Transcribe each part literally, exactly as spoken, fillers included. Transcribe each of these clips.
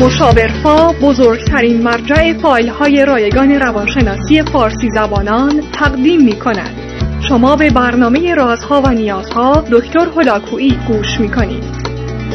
مشاورفا بزرگترین مرجع فایل‌های رایگان روانشناسی فارسی زبانان تقدیم می‌کند. شما به برنامه رازها و نیازها دکتر هلاکویی گوش می‌کنید.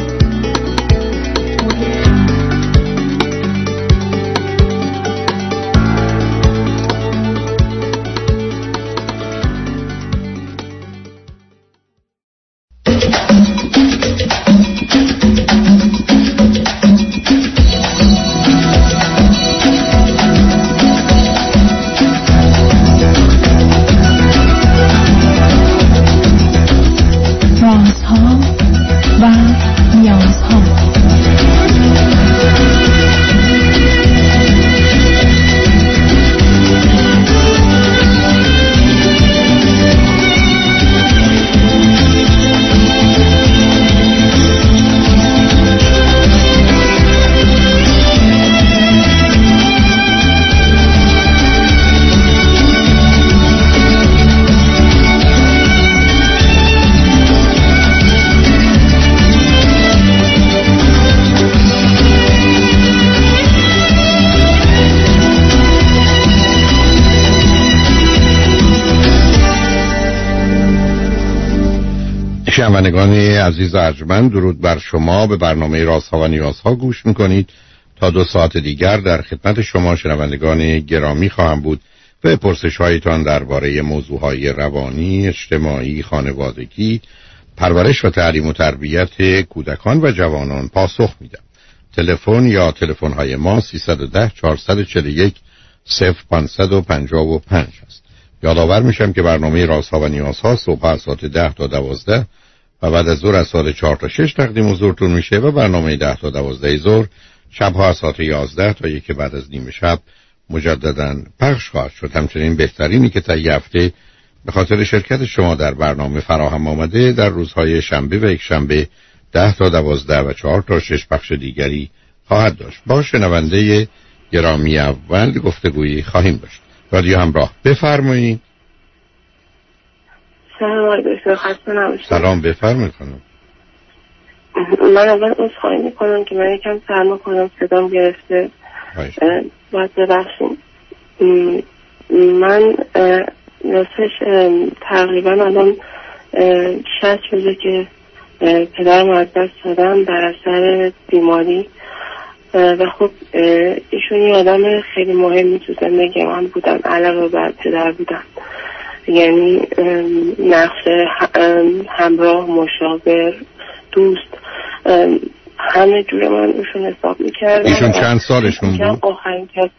شنوندگان عزیز ارجمند، درود بر شما. به برنامه رازها و نیازها گوش میکنید. تا دو ساعت دیگر در خدمت شما شنوندگان گرامی خواهم بود و پرسش هایتان درباره موضوعهای روانی، اجتماعی، خانوادگی، پرورش و تعلیم و تربیت کودکان و جوانان پاسخ میدم. تلفن یا تلفن های ما سیصد و ده چهارصد و چهل و یک صفر پانصد و پنجاه و پنج است. یادآور میشم که برنامه رازها و نیازها صبح از ساعت ده تا دوازده و بعد از ظهر از ساعت چهار تا شش تقدیم حضورتون میشه و برنامه ده تا دوازده ظهر شبها از ساعت یازده تا یک بعد از نیمه شب مجددا پخش خواهد شد. همچنین بهترینی که تا یه هفته به خاطر شرکت شما در برنامه فراهم آمده در روزهای شنبه و یک شنبه ده تا دوازده و چهار تا شش پخش دیگری خواهد داشت. با شنونده گرامی اول گفتگویی خواهیم داشت. رادیو همراه، بفرمایید. سلام دکتر، خسته نباشید. سلام، بفرمایید خانم. من اول عذرخواهی میکنم که من یکم سرما کنم، صدام گرفته، باید ببخشید. من راستش تقریبا الان شصت روزه که پدرم از دست دادم در اثر بیماری و خب ایشون یه آدم خیلی مهمی تو زندگی من بودن، علاوه بر پدر بودن. یعنی نقش همراه، مشاور، دوست، همه جور من ایشون حساب میکردم. ایشون چند سالشون بود؟ آخرین کس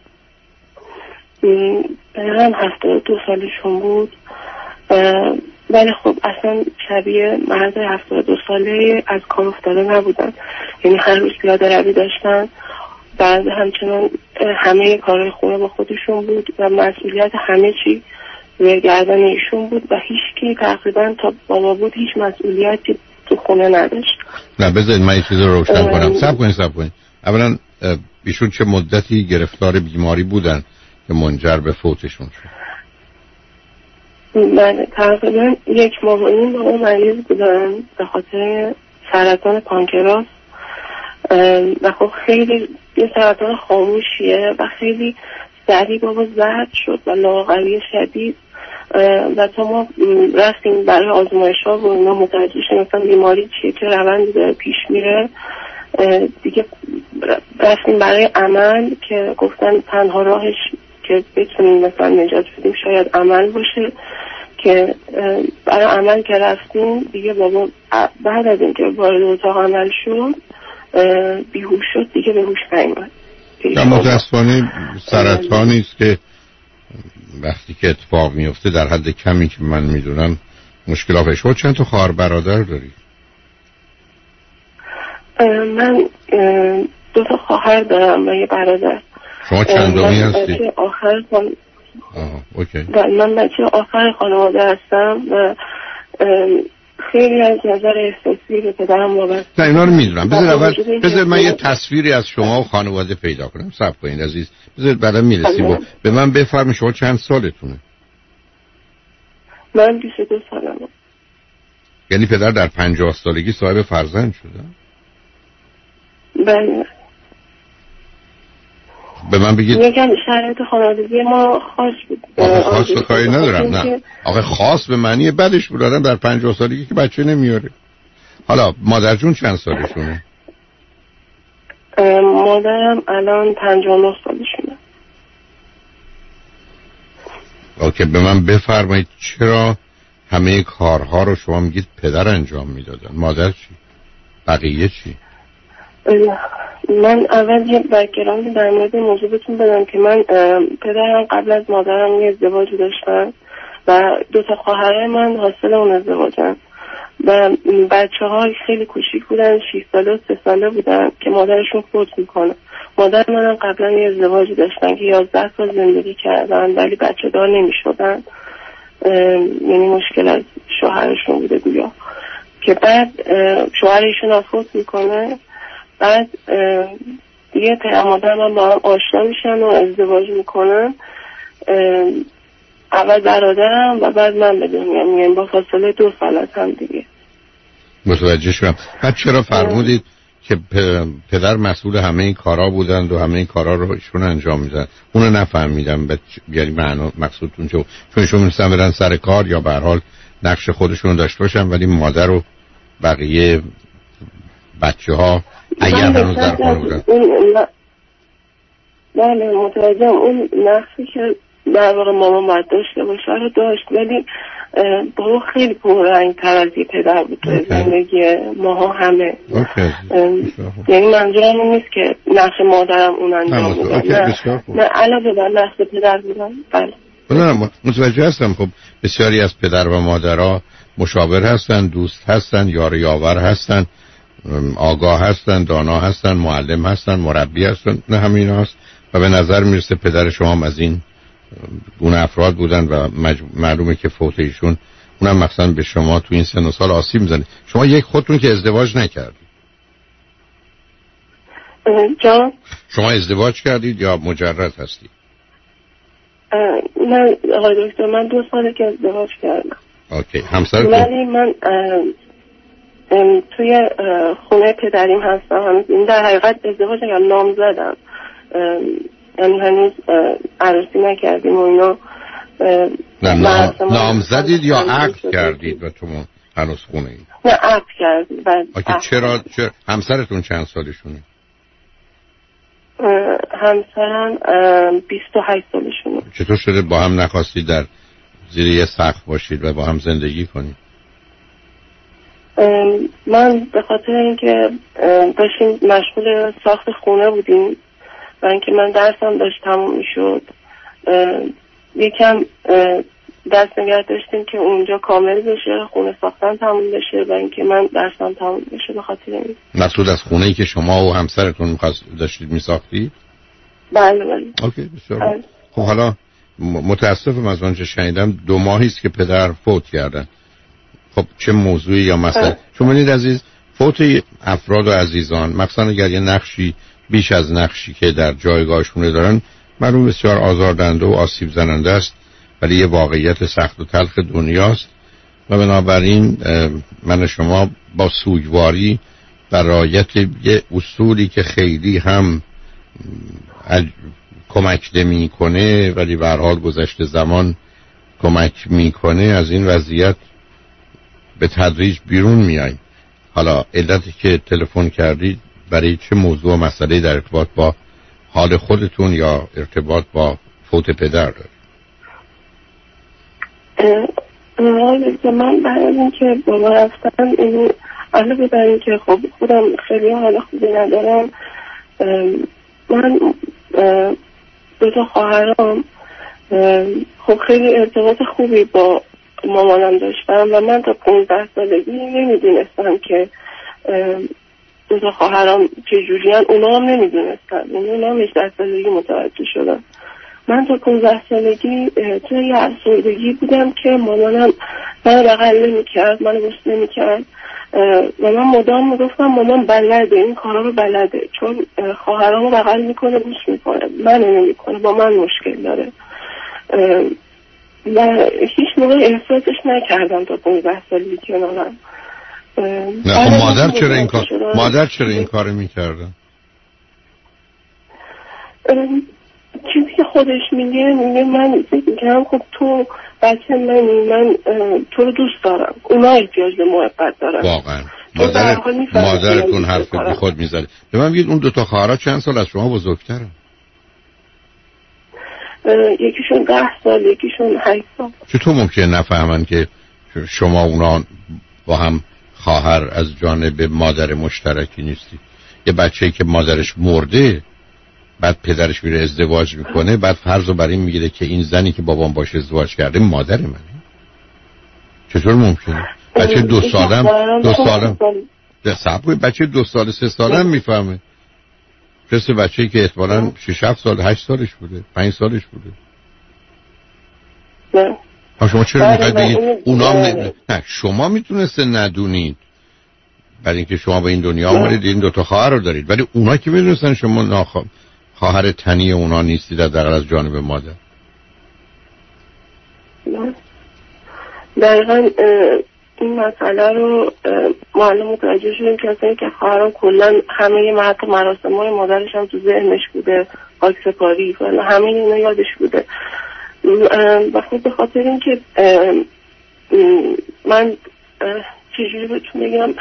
هم هفتاد و دو سالشون بود. ولی خب اصلا شبیه مرد هفتاد و دو ساله از کار افتاده نبودن. یعنی هر روز پیاده روی داشتن، بعد همچنان همه کارهای خونه با خودشون بود و مسئولیت همه چی روی گردن ایشون بود و هیچ کی تقریبا تا بابا بود هیچ مسئولیتی تو خونه نداشت. نه بذارید من یه چیز رو روشن کنم. صبر کنید صبر کنید. اولا ایشون چه مدتی گرفتار بیماری بودن که منجر به فوتشون شد؟ بله تقریبا یک ماه و نیم با اون مریض بودن به خاطر سرطان پانکراس و خب خیلی یه سرطان خاموشیه و خیلی سریع بابا زرد شد و لاغری شدید و تا ما رفتیم برای آزمایش ها و اینا متوجه شدیم بیماری چیه، چه روندی داره پیش میره. دیگه رفتیم برای عمل که گفتن تنها راهش که بتونیم مثلا نجات بدیم شاید عمل باشه، که برای عمل که رفتیم دیگه بابا بعد از اینکه وارد اتاق عمل شد بیهوش شد، دیگه به هوش نیامد. یا متاسفانه سرطانی است که وقتی که اتفاق میفته در حد کمی که من میدونم مشکل آفش شد. چند تا خواهر برادر داری؟ من دو تا خواهر دارم و یه برادر. شما چندمی هستی؟ بچه آخر خان... آه، اوکی. من بچه آخر خانواده هستم و خیلی از نظر احساسی به پدرم وابسته. نه اینا رو میدونم. بذار اول بذار من یه تصویری از شما و خانواده پیدا کنم. صبر کنید عزیز، بذار بعدا میرسیم. با... به من بفرمایید شما چند سالتونه؟ من بیست و دو سالمه. یعنی پدر در پنجاه سالگی صاحب فرزند شده؟ بله. به من بگید میگم شرایط خانوادگی ما خاص بود. آخه خاص به کاری ندارم. نه آخه خاص به معنی بدش بود. آدم در پنجاه سالگی که بچه نمیاره. حالا مادر جون چند سالشونه؟ مادرم الان پنجاه و نه سالشونه. اوکی، به من بفرمایید چرا همه کارها رو شما میگید پدر انجام میدادن؟ مادر چی؟ بقیه چی؟ من اول یه بک‌گراند در مورد موضوع بهتون بدم که من پدرم قبل از مادرم یه ازدواجی داشتن و دو تا خواهرای من حاصل اون ازدواجن و بچه های خیلی کوچیک بودن، شش ساله و سه ساله بودن که مادرشون فوت میکنه. مادر منم قبلا یه ازدواجی داشتن که یازده سال زندگی کردن ولی بچه دار نمیشدن، یعنی مشکل از شوهرشون بوده گویا. که بعد شوهر ایشون فوت میکنه، بعد دیگه پدر مادر من با هم آشنا میشن و ازدواج میکنن، اول برادرم و بعد من به دنیا میام با فاصله دو سال از هم دیگه. متوجه شدم. بعد چرا فرمودید که پدر مسئول همه این کارا بودند و همه این کارا رو ایشون انجام میدن؟ اونو نفهمیدم. یعنی معنا مقصودتون چه؟ چون ایشون میرسن برن سر کار یا به هر حال نقش خودشون داشته باشن ولی مادر و بقیه بچه ها اگر هنوز در خانه بودن. بله متوجهم. اون نقشی که در واقع مامان باید داشته باشه رو داشت ولی بابا خیلی پررنگ تر از یه پدر بود توی زندگی ماها همه. یعنی منظورم اون نیست که نقش مادرم اون انجام بودن، نه نه علاوه بر نقش پدر بودن. بله نه متوجه هستم. خب بسیاری از پدر و مادرها مشاور هستن، دوست هستن، یار یاور هستن، آگاه هستن، دانا هستن، معلم هستن، مربی هستن. نه همین هست و به نظر میرسه پدر شما هم از این گونه افراد بودن و مج... معلومه که فوت ایشون اونم مثلا به شما تو این سن و سال آسیب میزنه. شما یک خودتون که ازدواج نکردید. جان شما ازدواج کردید یا مجرد هستید؟ نه آقای دکتر من دو ساله که ازدواج کردم. اوکی. همسرتون؟ ولی من توی خونه پدریم هستم. هنوز این در حقیقت ازدواج هم نام زدم، یعنی هنوز عروسی نکردیم و اینا. نه نام, نام زدید یا عقد کردید و تو هنوز خونه اید؟ نه عقد کردید. اوکی. چرا چرا همسرتون چند سالشونه؟ همسرم بیست و هشت سالشونه. چطور شده با هم نخواستید در زیر یه سقف باشید و با هم زندگی کنید؟ من به خاطر اینکه داشتیم مشغول ساخت خونه بودیم و اینکه من درسم داشت تموم میشد، یکم دست نگه داشتیم که اونجا کامل بشه، خونه ساختن تموم بشه و اینکه من درسم تموم بشه. به خاطر این مقصود از خونه‌ای که شما و همسرتون می‌خواست داشتید می‌ساختید؟ بله بله. اوکی بسیار. خب حالا متاسفم از آنچه شنیدم دو ماهی است که پدر فوت کردن. خب چه موضوعی یا مسئله؟ چون ببینید عزیز، فوت افراد و عزیزان مثلا اگر یه نقشی بیش از نقشی که در جایگاهشون دارن معلوم بسیار آزاردهنده و آسیب زننده است، ولی یه واقعیت سخت و تلخ دنیاست و بنابراین من شما با سوگواری و رعایت یه اصولی که خیلی هم کمک نمی کنه ولی به هر حال گذشته زمان کمک میکنه از این وضعیت به تدریج بیرون میاییم. حالا علتی که تلفن کردید برای چه موضوع و مسئله در ارتباط با حال خودتون یا ارتباط با فوت پدر دارید؟ من بعد از اینکه بابا رفتن این علاوه بر اینکه خب خودم خیلی حال خوبی ندارم، من دو تا خواهرام خب خیلی ارتباط خوبی با مامانم داشتم و من تا پونزده سالگی نمیدونستم که دو تا خواهرام چجوری هن. اونا هم نمیدونستن، اونا هم هجده سالگی متوجه شدم. من تا پونزده سالگی توی یه افسردگی بودم که مامانم من بغل نمی‌کرد، من بوس نمی‌کرد و من مدام میگفتم مامان بلده این کارا رو بلده، چون خواهرامو بغل میکنه بوس میکنه، من نمیکنه، با من مشکل داره و هیچ موقع احساسش نکردم تا پونزده سالگی که نانم. نه خب مادر چرا این کار مادر چرا این کارو میکردن؟ چیزی که خودش میگه میگه من فکر میکنم خب تو بچه منی، من تو رو دوست دارم، اونا احتیاج به محبت دارن. واقعا مادر مادرتون حرف بی خود میزنه. به من بگید اون دو تا خواهرها چند سال از شما بزرگترن؟ یکیشون ده سال، یکیشون هشت سال. چطور ممکنه نفهمن که شما اونا با هم خواهر از جانب مادر مشترکی نیستی؟ یه بچه‌ای که مادرش مرده بعد پدرش میره ازدواج میکنه، بعد فرضو بر این میگیره که این زنی که بابام باشه ازدواج کرده مادر منه. چطور ممکنه؟ بچه دو سالم دو سالم صبر بچه دو سال سه سالم میفهمه. مثل بچه‌ای که احتمالاً شش هفت سال هشت سالش بوده، پنج سالش بوده. نه. شما چرا میخواید بگید اونا نه, نه شما میتونسته ندونید برای اینکه شما به این دنیا آمدید این دو تا خواهر رو دارید، ولی اونا که میدونستن شما ناخوا خواهر تنی اونا نیستید در از جانب مادر. نه. دقیقاً این مسئله رو معلوم متوجه شدیم که اصلا که خواهران کلا همه حتی مراسم های مادرش هم تو ذهنش بوده، خاکسپاری و همه اینا یادش بوده. و خب به خاطر اینکه من چجوری بهتون بگم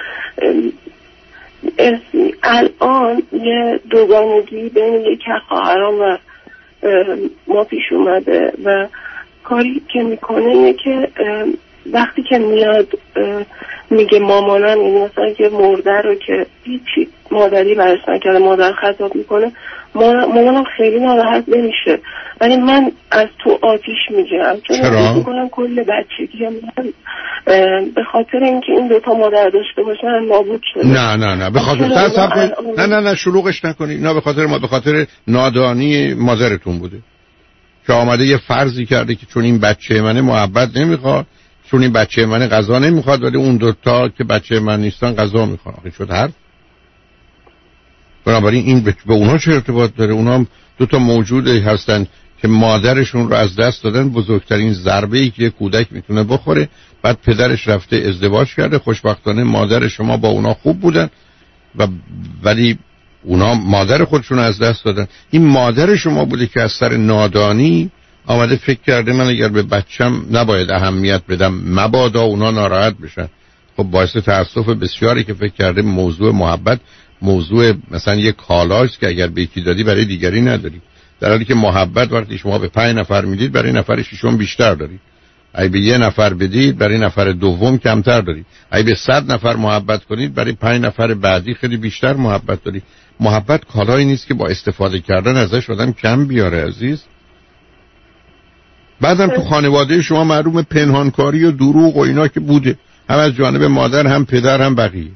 الان یه دوگانگی بین یکی از خواهران و ما پیش اومده و کاری که میکنه اینه که وقتی که میاد میگه مامانم، این مثلا یه مرده رو که هیچی مادری برش نکرده مادر خطاب میکنه، مامانم خیلی ناراحت نمیشه، ولی من از تو آتیش میگم چون فکر میکنم کل بچگی من به خاطر اینکه این دوتا مادر داشته باشن نابود شده. نه نه نه به خاطر تصف نه نه نه شلوغش نکنی. نه به خاطر ما به خاطر نادانی مادرتون بوده که آمده یه فرضی کرده که چون این بچه منه محبت نمیخواد، چون این بچه منه غذا نمیخواد، ولی اون دوتا که بچه من نیستن غذا میخوان. آخه شد حرف. بنابراین این به اونا چه ارتباط داره؟ اونا هم دوتا موجوده هستن که مادرشون رو از دست دادن. بزرگترین ضربه‌ای که کودک میتونه بخوره. بعد پدرش رفته ازدواج کرده، خوشبختانه مادر شما با اونا خوب بودن و ولی اونا مادر خودشون از دست دادن. این مادر شما بوده که از سر نادانی آمده فکر کرده من اگر به بچم نباید اهمیت بدم مبادا اونا ناراحت بشن. خب باعث تأسف بسیاری که فکر کرده موضوع محبت موضوع مثلا یک کالاست که اگر به یکی دادی برای دیگری نداری، در حالی که محبت وقتی شما به پنج نفر میدید برای نفر ششم بیشتر دارید. اگه به یه نفر بدید برای نفر دوم کمتر دارید. اگه به صد نفر محبت کنید برای پنج نفر بعدی خیلی بیشتر محبت دارید. محبت کالایی نیست که با استفاده کردن ازش آدم کم بیاره عزیز. بعدم تو خانواده شما معلوم پنهانکاری و دروغ و اینا که بوده، هم از جانب مادر هم پدر هم بقیه.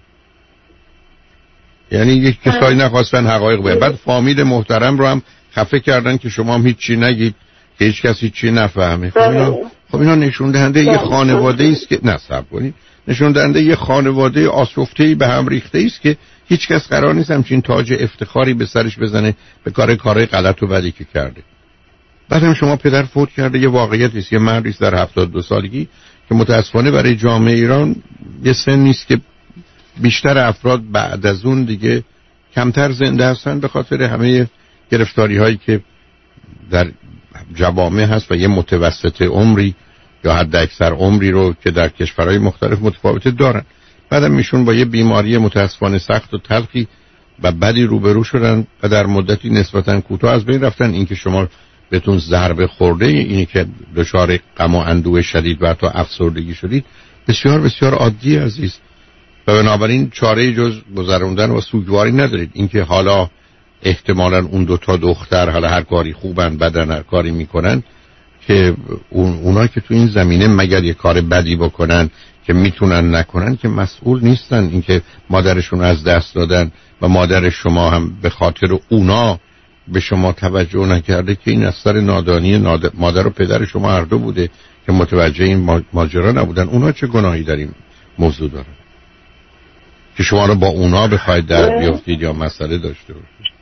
یعنی یک کسایی نخواستن حقایق بگن. بعد فامیل محترم رو هم خفه کردن که شما هم هیچ چی نگید که هیچ کسی چی نفهمه. خب اینا خب اینا نشون دهنده یه خانواده است که نصب کنید، نشون دهنده یه خانواده آشفته‌ای به هم ریخته است که هیچ کس قرار نیست همچین تاج افتخاری به سرش بزنه به کار کارهای غلط و بدی که کرده. بعد هم شما پدر فوت کرده، یه واقعیت است. یه مردی است در هفتاد و دو سالگی که متاسفانه برای جامعه ایران یه سن نیست که بیشتر افراد بعد از اون دیگه کمتر زنده هستن به خاطر همه گرفتاری هایی که در جوامع هست و یه متوسط عمری یا حد اکثر عمری رو که در کشورهای مختلف متفاوته دارن. بعدم میشون با یه بیماری متاسفانه سخت و تلخی و بدی روبرو شدن و در مدتی نسبتاً کوتاه از بین رفتن. این که شما بهتون ضربه خورده، اینی که دچار غم و اندوه شدید و حتی افسردگی شدید، بسیار بسیار عادی عزیز و بنابراین چاره جز گذروندن و سوگواری ندارید. اینکه حالا احتمالاً اون دو تا دختر حالا هر کاری خوبن بدن هر کاری میکنن که اون اونا که تو این زمینه مگر یه کار بدی بکنن که میتونن نکنن که مسئول نیستن. اینکه مادرشون از دست دادن و مادر شما هم به خاطر اونا به شما توجه نکرده که این از سر نادانی ناد... مادر و پدر شما هر دو بوده که متوجه این ماجرا نبودن. اونا چه گناهی در این موضوع دارن که شما رو با اونا بخواید در بیافتید یا مسئله داشته باشید؟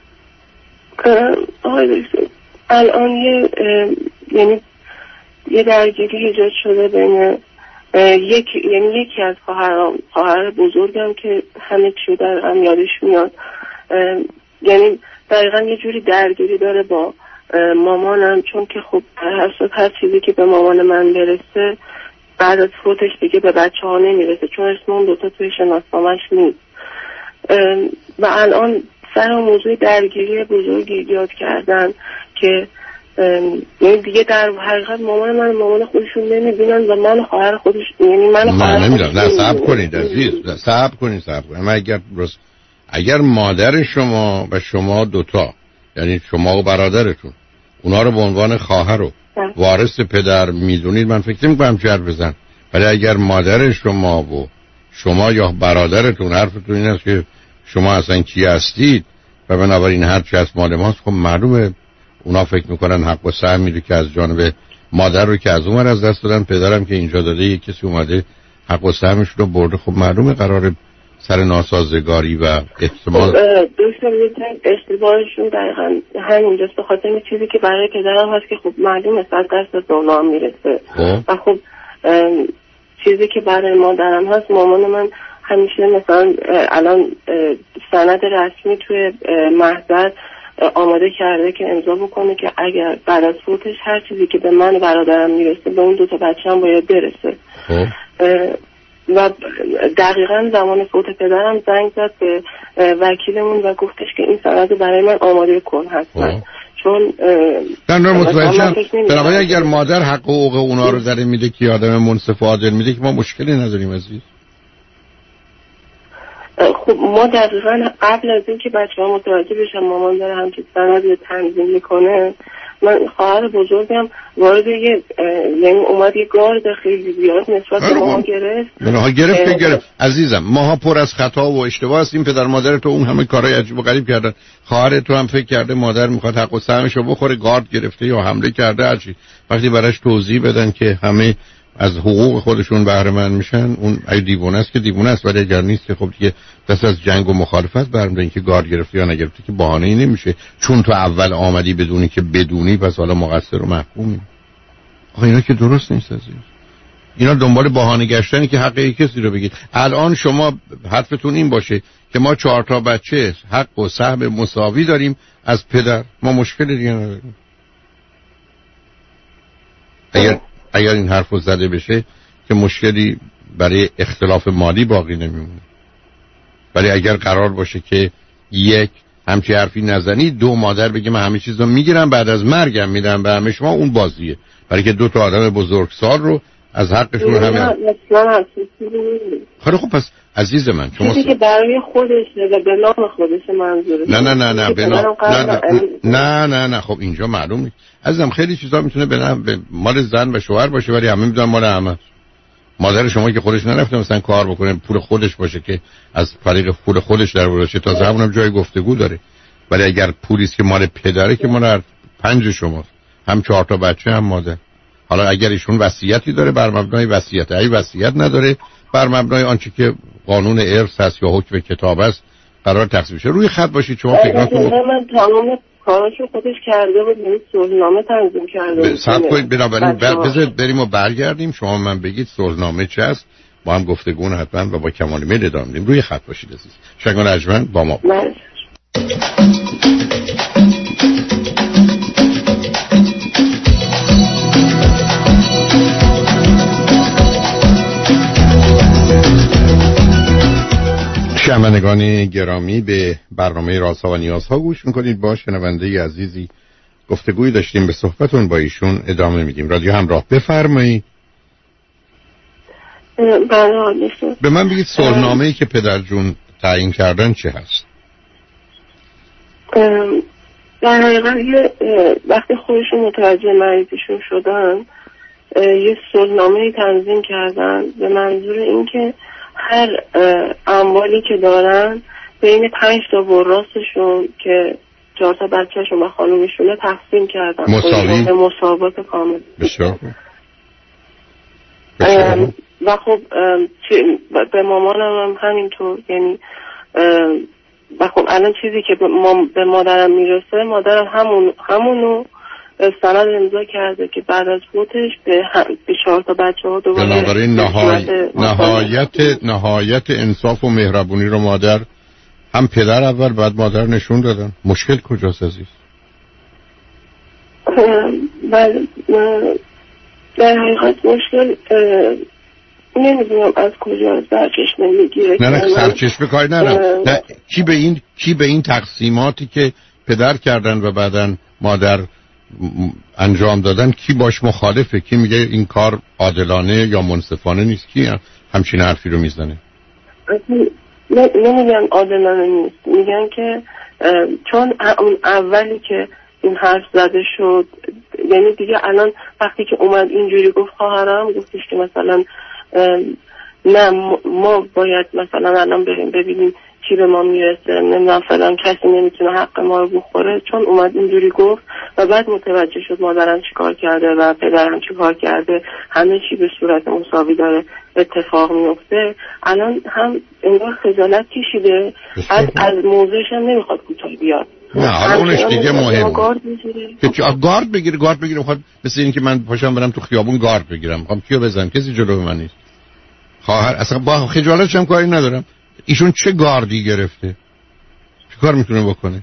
آقای دکتر الان یه یعنی یه درگیری ایجاد شده بین یک یعنی یکی از خواهرام خواهر بزرگم که همه چی در هم یادش میاد یعنی دقیقا یه جوری درگیری داره با مامانم، چون که خب هر صورت هر چیزی که به مامان من برسه بعد از فوتش دیگه به بچه ها نمیرسه، چون اسم اون دوتا توی شناسنامه‌اش نیست و الان سر موضوع درگیری بزرگی ایجاد کردن که یعنی دیگه در حقیقت مامان من مامان خودشون نمیبینن و من خواهر خودش، یعنی من خواهر نمیدونم. نه صبر کنید عزیز، صبر کنید صبر کنید. اما اگر درست اگر مادر شما و شما دوتا، یعنی شما و برادرتون، اونا رو به عنوان خواهر و وارث پدر میدونید، من فکر نمی‌کنم چه حرف بزن. ولی اگر مادر شما و شما یا برادرتون حرفتون این است که شما اصلا کی هستید و بنابراین هر چی از مال ماست، خب معلومه اونا فکر میکنن حق و سهم میره که از جانب مادر رو که از اون از دست دادن، پدرم که اینجا داده یک کسی اومده حق و سهمش رو برده، خب معلومه قراره سر ناسازگاری و احتمال دوستم اشتباهشون دقیقا همینجاست، به خاطر این چیزی که برای پدرم هست که خب معلومه صد درصد به اونا میرسه و خب چیزی که برای مادرم هست، مامان من همیشه مثلا الان سند رسمی توی محضر آماده کرده که امضا بکنه که اگر بعد از فوتش هر چیزی که به من برادرم میرسه به اون دو تا بچه هم باید برسه. و دقیقا زمان فوت پدرم زنگ زد به وکیلمون و گفتش که این سند برای من آماده کن حتما، چون در نوع متوجهم. بنابراین اگر مادر حق و حقوق اونا رو داره میده که آدم منصف و عادل میده که ما مشکلی نداریم عزیز. خب ما دقیقا قبل از این که بچه ها متوجه بشن مامان داره همچین سندی تنظیم میکنه، من خواهر بزرگم وارد یه یعنی اومد یه گارد خیلی زیاد نسبت به ما گرفت. منها گرفت که گرفت عزیزم، ماها پر از خطا و اشتباه هستیم. پدر مادر تو اون همه کارهای عجیب و غریب کردن، خواهر تو هم فکر کرده مادر میخواد حق و سهمشو بخوره، گارد گرفته یا حمله کرده هرچی. وقتی براش توضیح بدن که همه از حقوق خودشون بهره مند میشن، اون ای دیوونه است که دیوونه است، ولی اگر نیست که خب دیگه دست از جنگ و مخالفت برمی‌داره. اینکه گارد گرفته یا نگرفته که بهانه‌ای نمیشه، چون تو اول آمدی بدونی که بدونی پس حالا مقصر و محکومی. آخه اینا که درست نیست عزیز. اینا دنبال بهانه گشتنی که حق یک کسی رو بگید. الان شما حرفتون این باشه که ما چهار تا بچه حق و سهم مساوی داریم از پدر، ما مشکلی دیگه نداریم. اگر اگر این حرف رو زده بشه که مشکلی برای اختلاف مالی باقی نمیمونه. ولی اگر قرار باشه که یک همچی حرفی نزنی، دو مادر بگه من همه چیز رو میگیرم بعد از مرگم میدم به همه شما، اون بازیه. برای که دو تا آدم بزرگسال رو از حقشون همه خیلی خب. پس عزیز من شما چیزی که برای خودشه و به نام خودشه منظوره. نه نه نه نه به نام نه نه نه نه خب اینجا معلوم نیست عزیزم. خیلی چیزا میتونه به نام به مال زن و شوهر باشه ولی همه میدونن مال همه. مادر شما که خودش نرفته مثلا کار بکنه پول خودش باشه که از طریق پول خودش در ورشه، تا زبونم جای گفتگو داره. ولی اگر پولی است که مال پدره که مال پنج شماست، هم چهار تا بچه هم مادر. حالا اگر ایشون وصیتی داره بر مبنای وصیت، اگه وصیت نداره بر مبنای آنچه که قانون ارث هست یا حکم کتاب است قرار تقسیم بشه. روی خط باشید شما فکراتون. من تمام کاراشو خودش کرده بود، یعنی صلحنامه تنظیم کرده بود. صبر کنید بنابراین بذارید بریم و برگردیم. شما من بگید صلحنامه چه است، با هم گفتگو حتما و با کمال میل ادامه میدیم. روی خط باشید عزیز. شنگان ارجمند با ما. من. شنوندگان گرامی به برنامه رازها و نیازها گوش میکنید. با شنونده عزیزی گفتگوی داشتیم، به صحبتون با ایشون ادامه میدیم. رادیو همراه، بفرمایید. بله. به من بگید صلحنامه‌ای که پدر جون تعیین کردن چه هست؟ در حقیقت وقتی خودشون متوجه مریضیشون شدن یه صلحنامه‌ای تنظیم کردن به منظور اینکه هر اموالی که دارن بین پنج تا وراثشون که چهار تا بچه‌شون و خانومشونه تقسیم کردن مساوی به مساوات کامل. بسیار و خب به مامانم هم همینطور، یعنی و خب الان چیزی که به مادرم میرسه، مادرم همون همونو سند امضا کرده که بعد از فوتش به به چهار تا بچه‌ها دوباره. بنابراین نهایت نهایت نهایت انصاف و مهربونی رو مادر هم پدر اول بعد مادر نشون دادن. مشکل کجاست عزیز؟ بله در حقیقت مشکل نمیدونم از کجا سرچشمه میگیره. نه نه سرچشمه کاری ندارم. نه کی به این کی به این تقسیماتی که پدر کردن و بعدن مادر انجام دادن کی باش مخالفه؟ کی میگه این کار عادلانه یا منصفانه نیست؟ کی همچین حرفی رو میزنه؟ نمیگن عادلانه نیست، میگن که چون اون اولی که این حرف زده شد، یعنی دیگه الان وقتی که اومد اینجوری گفت خواهرم گفتش که مثلا نه ما باید مثلا الان بریم ببینیم چی به ما میرسه، نمیدونم فلان کسی نمیتونه حق ما رو بخوره، چون اومد اینجوری گفت و بعد متوجه شد مادرم چی کار کرده و پدرم چی کار کرده، همه چی به صورت مساوی داره اتفاق میفته. الان هم انگار خجالت کشیده، از از موضوعش هم نمیخواد کوتاه بیاد. نه حالا اونش دیگه مهم که چه گارد بگیره. گارد بگیره میخواد مثل این که من پاشم برم تو خیابون گارد بگیرم، میخوام کیو بزنم؟ کسی جلو من نیست. خواهر اصلا با خجالتش هم کاری ندارم. ایشون چه گاردی گرفته؟ چه کار میتونه بکنه؟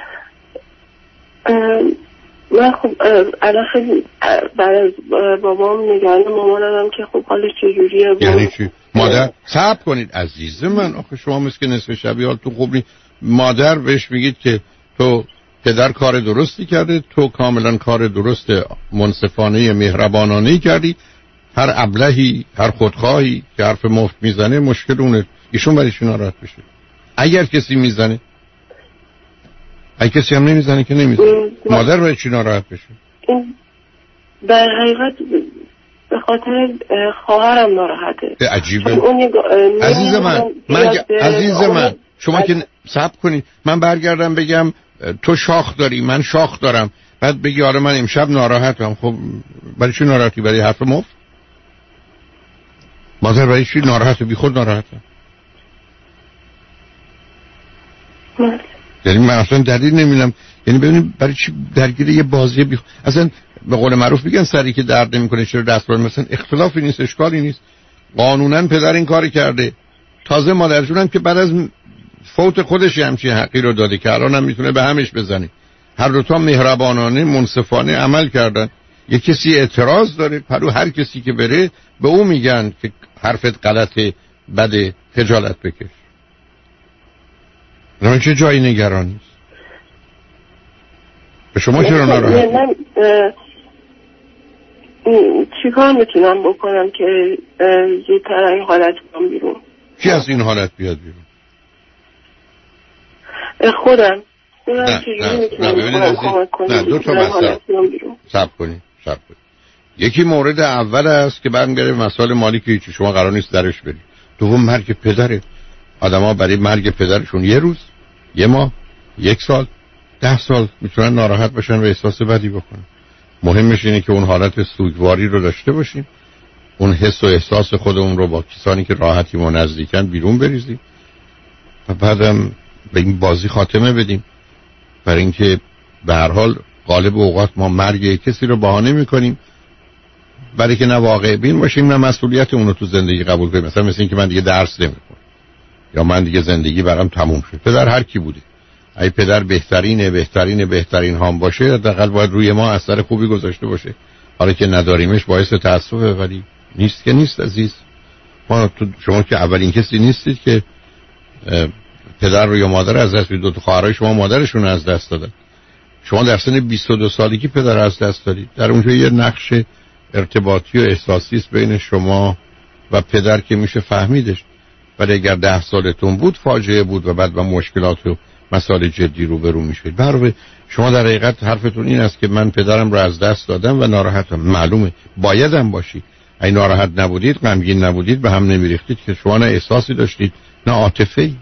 من خب الان خیلی بعد از بابام نگران مامانم که خب حالش چجوریه. یعنی چی؟ مادر صبر کنید عزیز من، آخه شما مثل که نصف شبیه حال تو خوب نیست. مادر بهش میگید که تو پدر کار درستی کرده، تو کاملا کار درست منصفانه مهربانانه‌ای کردی، هر ابلهی هر خودخواهی که حرف مفت میزنه مشکل اونه. ایشون برای چی ناراحت بشه؟ اگر کسی میزنه، اگه کسی هم نمیزنه که نمیزنه. مادر برای چی ناراحت بشه؟ این در حقیقت به خاطر خواهرم ناراحته. عجیبه. عزیز من من عزیز من شما که صبر کنید من برگردم بگم تو شاخ داری من شاخ دارم، بعد بگی آره من امشب ناراحتم. خب برای چی ناراحتی؟ برای حرف مفت؟ مادر برای چی ناراحته؟ بی خود ناراحته. یعنی من اصلا دلیل نمیدونم. یعنی ببینید برای چی درگیر یه بازی بی خود؟ اصلا به قول معروف میگن سری که درد نمیکنه چرا دست بر مثلا اختلافی نیست، اشکالی نیست. قانونا پدر این کاری کرده، تازه مادرشون هم که بعد از فوت خودش همچین حقی رو داده که الان هم میتونه به همش بزنه. هر دو تا مهربانانه منصفانه عمل کردن. یه کسی اعتراض داره، پرو هر کسی که بره به او میگن که حرفت غلطه، بده، خجالت بکش. من چه جایی نگران نیست؟ به شما چرا ناراحت؟ من چی کار میتونم بکنم که زودتر این حالت بیام بیرون؟ کی از این حالت بیاد بیرون؟ خودم. خودم نه چجوری نه میتونم کمک کنم؟ نه دو تا مسئله. صبر کنید صبر کنید. یکی مورد اول است که برمیگره مسائل مالی که هیچی شما قرار نیست درش برید. دوم مرگ پدره. آدما برای مرگ پدرشون یه روز، یه ماه، یک سال، ده سال میتونن ناراحت باشن و احساس بدی بکنن. مهمش اینه که اون حالت سوگواری رو داشته باشیم، اون حس و احساس خودمون رو با کسانی که راحتیم و نزدیکن بیرون بریزیم و بعدم به این بازی خاتمه بدیم. برای اینکه به هر حال غالب اوقات ما مرگ کسی رو بهانه میکنیم برای که نه واقع بین باشیم نه مسئولیت اون رو تو زندگی قبول کنیم. مثلا مثل اینکه من دیگه درس نمیخونم یا من دیگه زندگی برام تموم شد. پدر هر کی بوده، اگه پدر بهترینه بهترین بهترین هام باشه حداقل باید روی ما اثر خوبی گذاشته باشه. حالا که نداریمش باعث تأسفه، ولی نیست که نیست عزیز. ما تو شما که اولین کسی نیستید که پدر رو یا مادر از دست بدید. دو تا خواهرای شما مادرشون از دست دادن. شما در سن بیست و دو سالگی پدر از دست دادید. در اونجا یه نقش ارتباطی و احساسی است بین شما و پدر که میشه فهمیدش. ولی اگر ده سالتون بود فاجعه بود و بعد با مشکلات و مسائل جدی روبرو میشید. برای شما در حقیقت حرفتون این است که من پدرم رو از دست دادم و ناراحتم. معلومه بایدم باشید. اگه ناراحت نبودید، غمگین نبودید، به هم نمیریختید که شما نه احساسی داشتید نه عاطفه‌ای.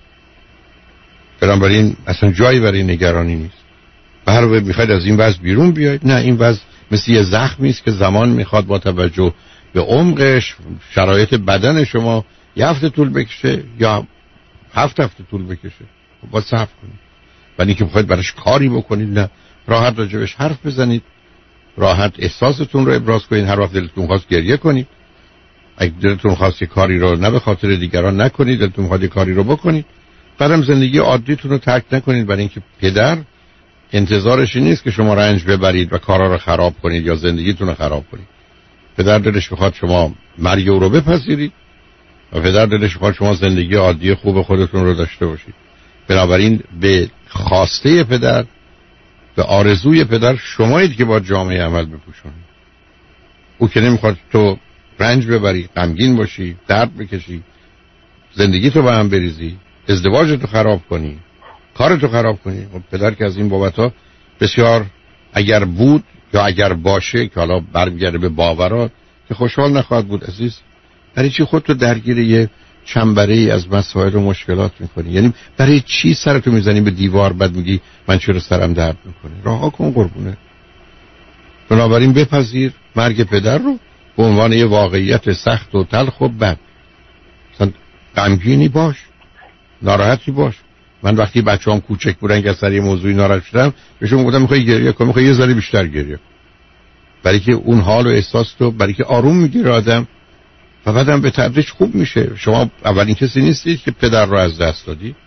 بنابراین اصلا جایی برای نگرانی نیست. برای میخواید از این وضع بیرون بیاید؟ نه، این وضع مثل یه زخمی است که زمان میخواد با توجه به عمقش، شرایط بدن شما یه هفته طول بکشه یا هفت هفته طول بکشه. با صبر کنید. ولی که میخواید براش کاری بکنید، نه، راحت راجبش حرف بزنید، راحت احساستون رو ابراز کنید. هر وقت دلتون خواست گریه کنید. اگه دلتون خواست کاری رو نه به خاطر دیگران نکنید، دلتون خواست کاری رو بکنید. بعدم زندگی عادیتون رو ترک نکنید برای اینکه پدر انتظارش نیست که شما رنج ببرید و کارا رو خراب کنید یا زندگیتون رو خراب کنید. پدر دلش میخواد شما مرگ او رو بپذیرید و پدر دلش میخواد شما زندگی عادی خوب خودتون رو داشته باشید. بنابراین به خواسته پدر، به آرزوی پدر شمایید که با جامعه عمل بپوشونید. او که نمیخواد تو رنج ببری، غمگین باشی، درد بکشی، زندگی تو به هم بریزی، ازدواج تو خراب کنی، کار تو خراب کنی. و پدر که از این بابت بسیار اگر بود یا اگر باشه که حالا برمیگرده به باورات که خوشحال نخواهد بود. عزیز، برای چی خودتو درگیر یه چنبره‌ای از مسائل و مشکلات میکنی؟ یعنی برای چی سرتو میزنی به دیوار بعد میگی من چرا سرم درد میکنه؟ رها کن قربونه. بنابراین بپذیر مرگ پدر رو به عنوان یه واقعیت سخت و تلخ و بد. مثلا غمگینی باش، ناراحتی باش. من وقتی بچه‌ام کوچک بودن که از سر یه موضوعی ناراحت شدم بهشون گفتم میخوای گریه کنی، میخوای یه ذره بیشتر گریه، برای که اون حال و احساس تو برای که آروم میگیره آدم و بعدم به تدریج خوب میشه. شما اولین کسی نیستید که پدر رو از دست دادی.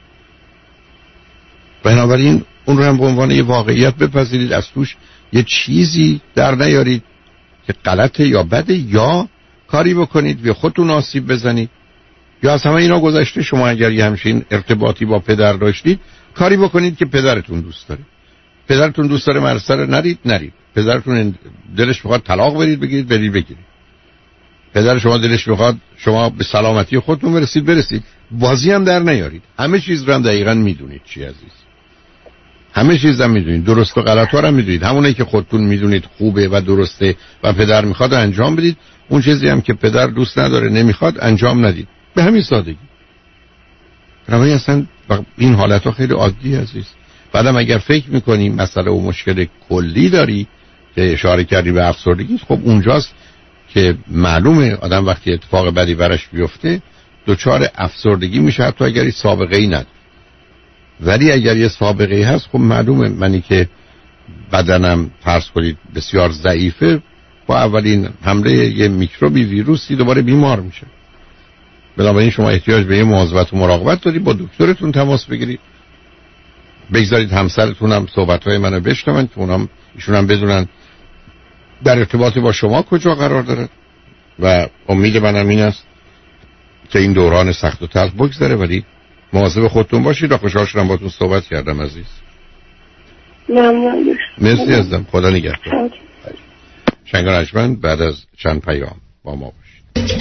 بنابراین اون رو هم به عنوان یه واقعیت بپذیرید، از توش یه چیزی در نیارید که غلطه یا بده، یا کاری بکنید به خودتون آسیب بزنید، یا از همه اینا گذشته شما اگر یه همچین ارتباطی با پدر داشتید کاری بکنید که پدرتون دوست داره. پدرتون دوست داره مرسر نرید نرید، پدرتون دلش میخواد طلاق برید بگیرید برید بگیرید، پدر شما دلش میخواد شما به سلامتی خودتون برسید برسید. بازی هم در نیارید. همه چیز رو هم دقیقاً میدونید چی عزیز، همه چیز هم میدونید، درست و غلط ها رو هم میدونید. همونایی که خودتون میدونید خوبه و درسته و پدر میخواد انجام بدید، اون چیزی هم که پدر دوست نداره نمیخواد انجام ندید. به همین سادگی. بنابراین اصلا این حالت ها خیلی عادی عزیز. بعدم اگر فکر میکنی مسئله و مشکل کلی داری که اشاره کردی به افسردگی، خب اونجاست که معلومه آدم وقتی اتفاق بدی برش بیفته دچار افسردگی میشه حتی اگر این سابقه ای نداره. ولی اگر یه سابقه ای هست خب معلومه منی که بدنم فرض کنید بسیار ضعیفه با اولین حمله یه میکروبی ویروسی دوباره بیمار میشه. بنابراین شما احتیاج به یه مواظبت و مراقبت دارید، با دکترتون تماس بگیرید، بگذارید همسرتون هم صحبت‌های منو بشنون که اونم ایشون هم بدونن در ارتباط با شما کجا قرار داره. و امید منم این است که این دوران سخت و تلخ بگذره، ولی مواظب خودتون باشید. و خوشحال شدم باهاتون صحبت کردم عزیز. ممنون. مرسی عزیزم، خدا نگهدار. شنگ رجمند بعد از چند پیام با ما باشید.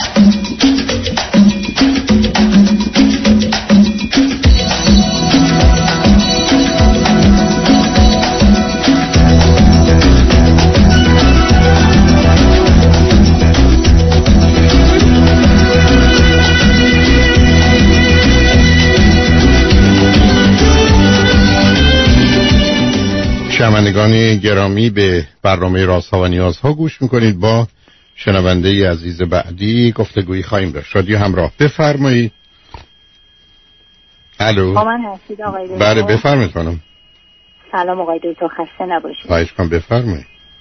شنوندگان گرامی، به برنامه رازها و نیازها گوش میکنید. با شنونده عزیز بعدی گفتگویی خواهیم داشت. رادیو همراه، بفرمایید. الو. با من هستید آقای دکتر؟ بله بفرمایید خانم. سلام آقای دکتر، خسته نباشید. خواهش کنم بفرمایید.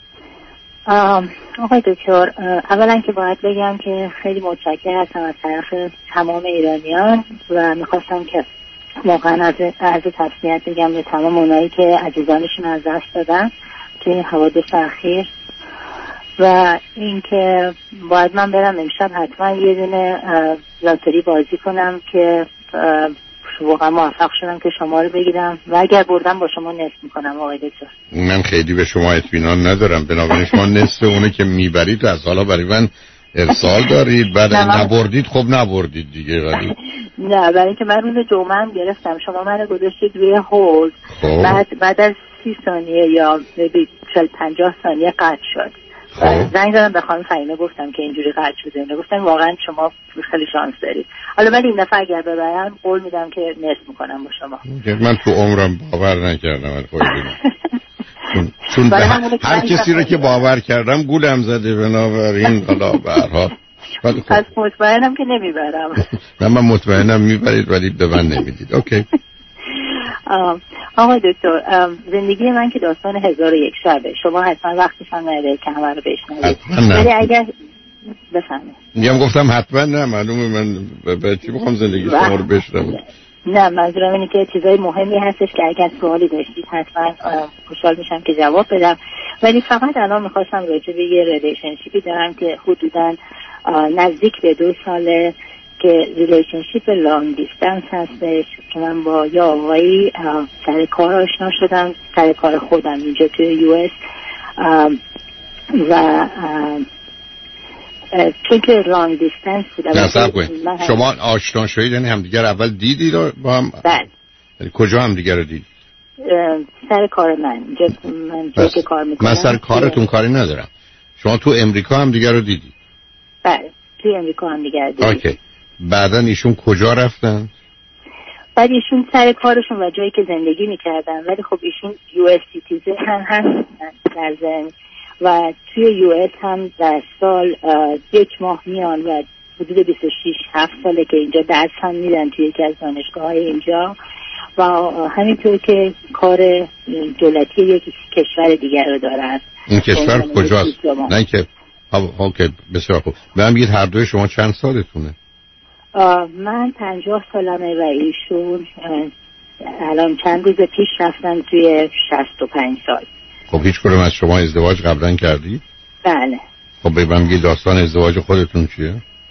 آقای دکتر، اولا که باید بگم که خیلی متشکرم هستم از طرف تمام ایرانیان و میخواستم که واقعا از از تسلیت بگم به تمام اونایی که عزیزانشون از دست دادن توی این حوادث اخیر. و اینکه باید من برم امشب حتما یه دونه لاتری بازی کنم که واقعا موفق شدم که شما رو بگیرم و اگر بردم با شما نصف میکنم آقای دکتر. من خیلی به شما اطمینان ندارم، بنابراین شما نصف اونه که میبرید از حالا برای من ارسال دارید، بعد نبردید خب نبردید دیگه. ولی نه، برای اینکه من روز جمعه هم گرفتم، شما منو گذاشتید روی هولد، بعد بعد از سی ثانیه یا چهل پنجاه ثانیه قطع شد. زنگ زدم به خانم فهیمه گفتم که اینجوری قطع شده. اینو گفتم واقعا شما خیلی شانس دارید. حالا ولی این دفعه اگر ببرم قول میدم که نصف میکنم با شما. من تو عمرم باور نکردم چون, چون هر کسی رو که باور کردم گولم زده، بنابراین حالا به هر حال پس مطمئنم که نمیبرم. نه من مطمئنم میبرید ولی به من نمیدید. اوکی. آقای دکتر، زندگی من که داستان هزار و یک شبه، شما حتما وقتش هم نده که همه رو بشنوید، ولی اگر بفهمید. میگم گفتم حتما نه، معلومه من به چی بخوام زندگی شما رو بشنوم. نه منظورم اینه که چیزای مهمی هستش که اگر سوالی داشتید حتما خوشحال میشم که جواب بدم، ولی فقط الان میخواستم راجع به یه ریلیشنشیپی دارم که حدوداً نزدیک به دو ساله که ریلیشنشیپ لانگ دیستنس هستش که من با یا آقایی سر کار آشنا شدم، سر کار خودم اینجا توی یو اس و چون که لانگ دیستنس بودم. نصب کنید شما آشنا شدید یعنی همدیگر اول دیدید با هم؟ بله. کجا همدیگر رو دیدید؟ سر کار من اینجا من جایی که کار میکنم. من سر کارتون کاری ندارم. شما تو امریکا همدیگر رو دیدید؟ بله توی امریکا همدیگر دیدید. اوکی. بعدا ایشون کجا رفتن؟ بعد ایشون سر کارشون و جایی که زندگی میکردن، ولی خب ایشون یو اس سیتیزن هم هستن در ضمن و توی یو اس هم در سال یک ماه میان و حدود بیست و شش هفت ساله که اینجا درس هم میدن توی یکی از دانشگاه‌های اینجا و همینطور که کار دولتی یک کشور دیگر رو دارن. این کشور کجاست؟ نه که اوکی بسیار خوب. من میگید هر دوی شما چند سالتونه؟ من پنجاه سالمه و ایشون الان چند روز پیش رفتن توی شصت و پنج سال. خب هیچ کدوم از شما ازدواج قبلا کردی؟ بله. خب بگم میگید داستان ازدواج خودتون چیه؟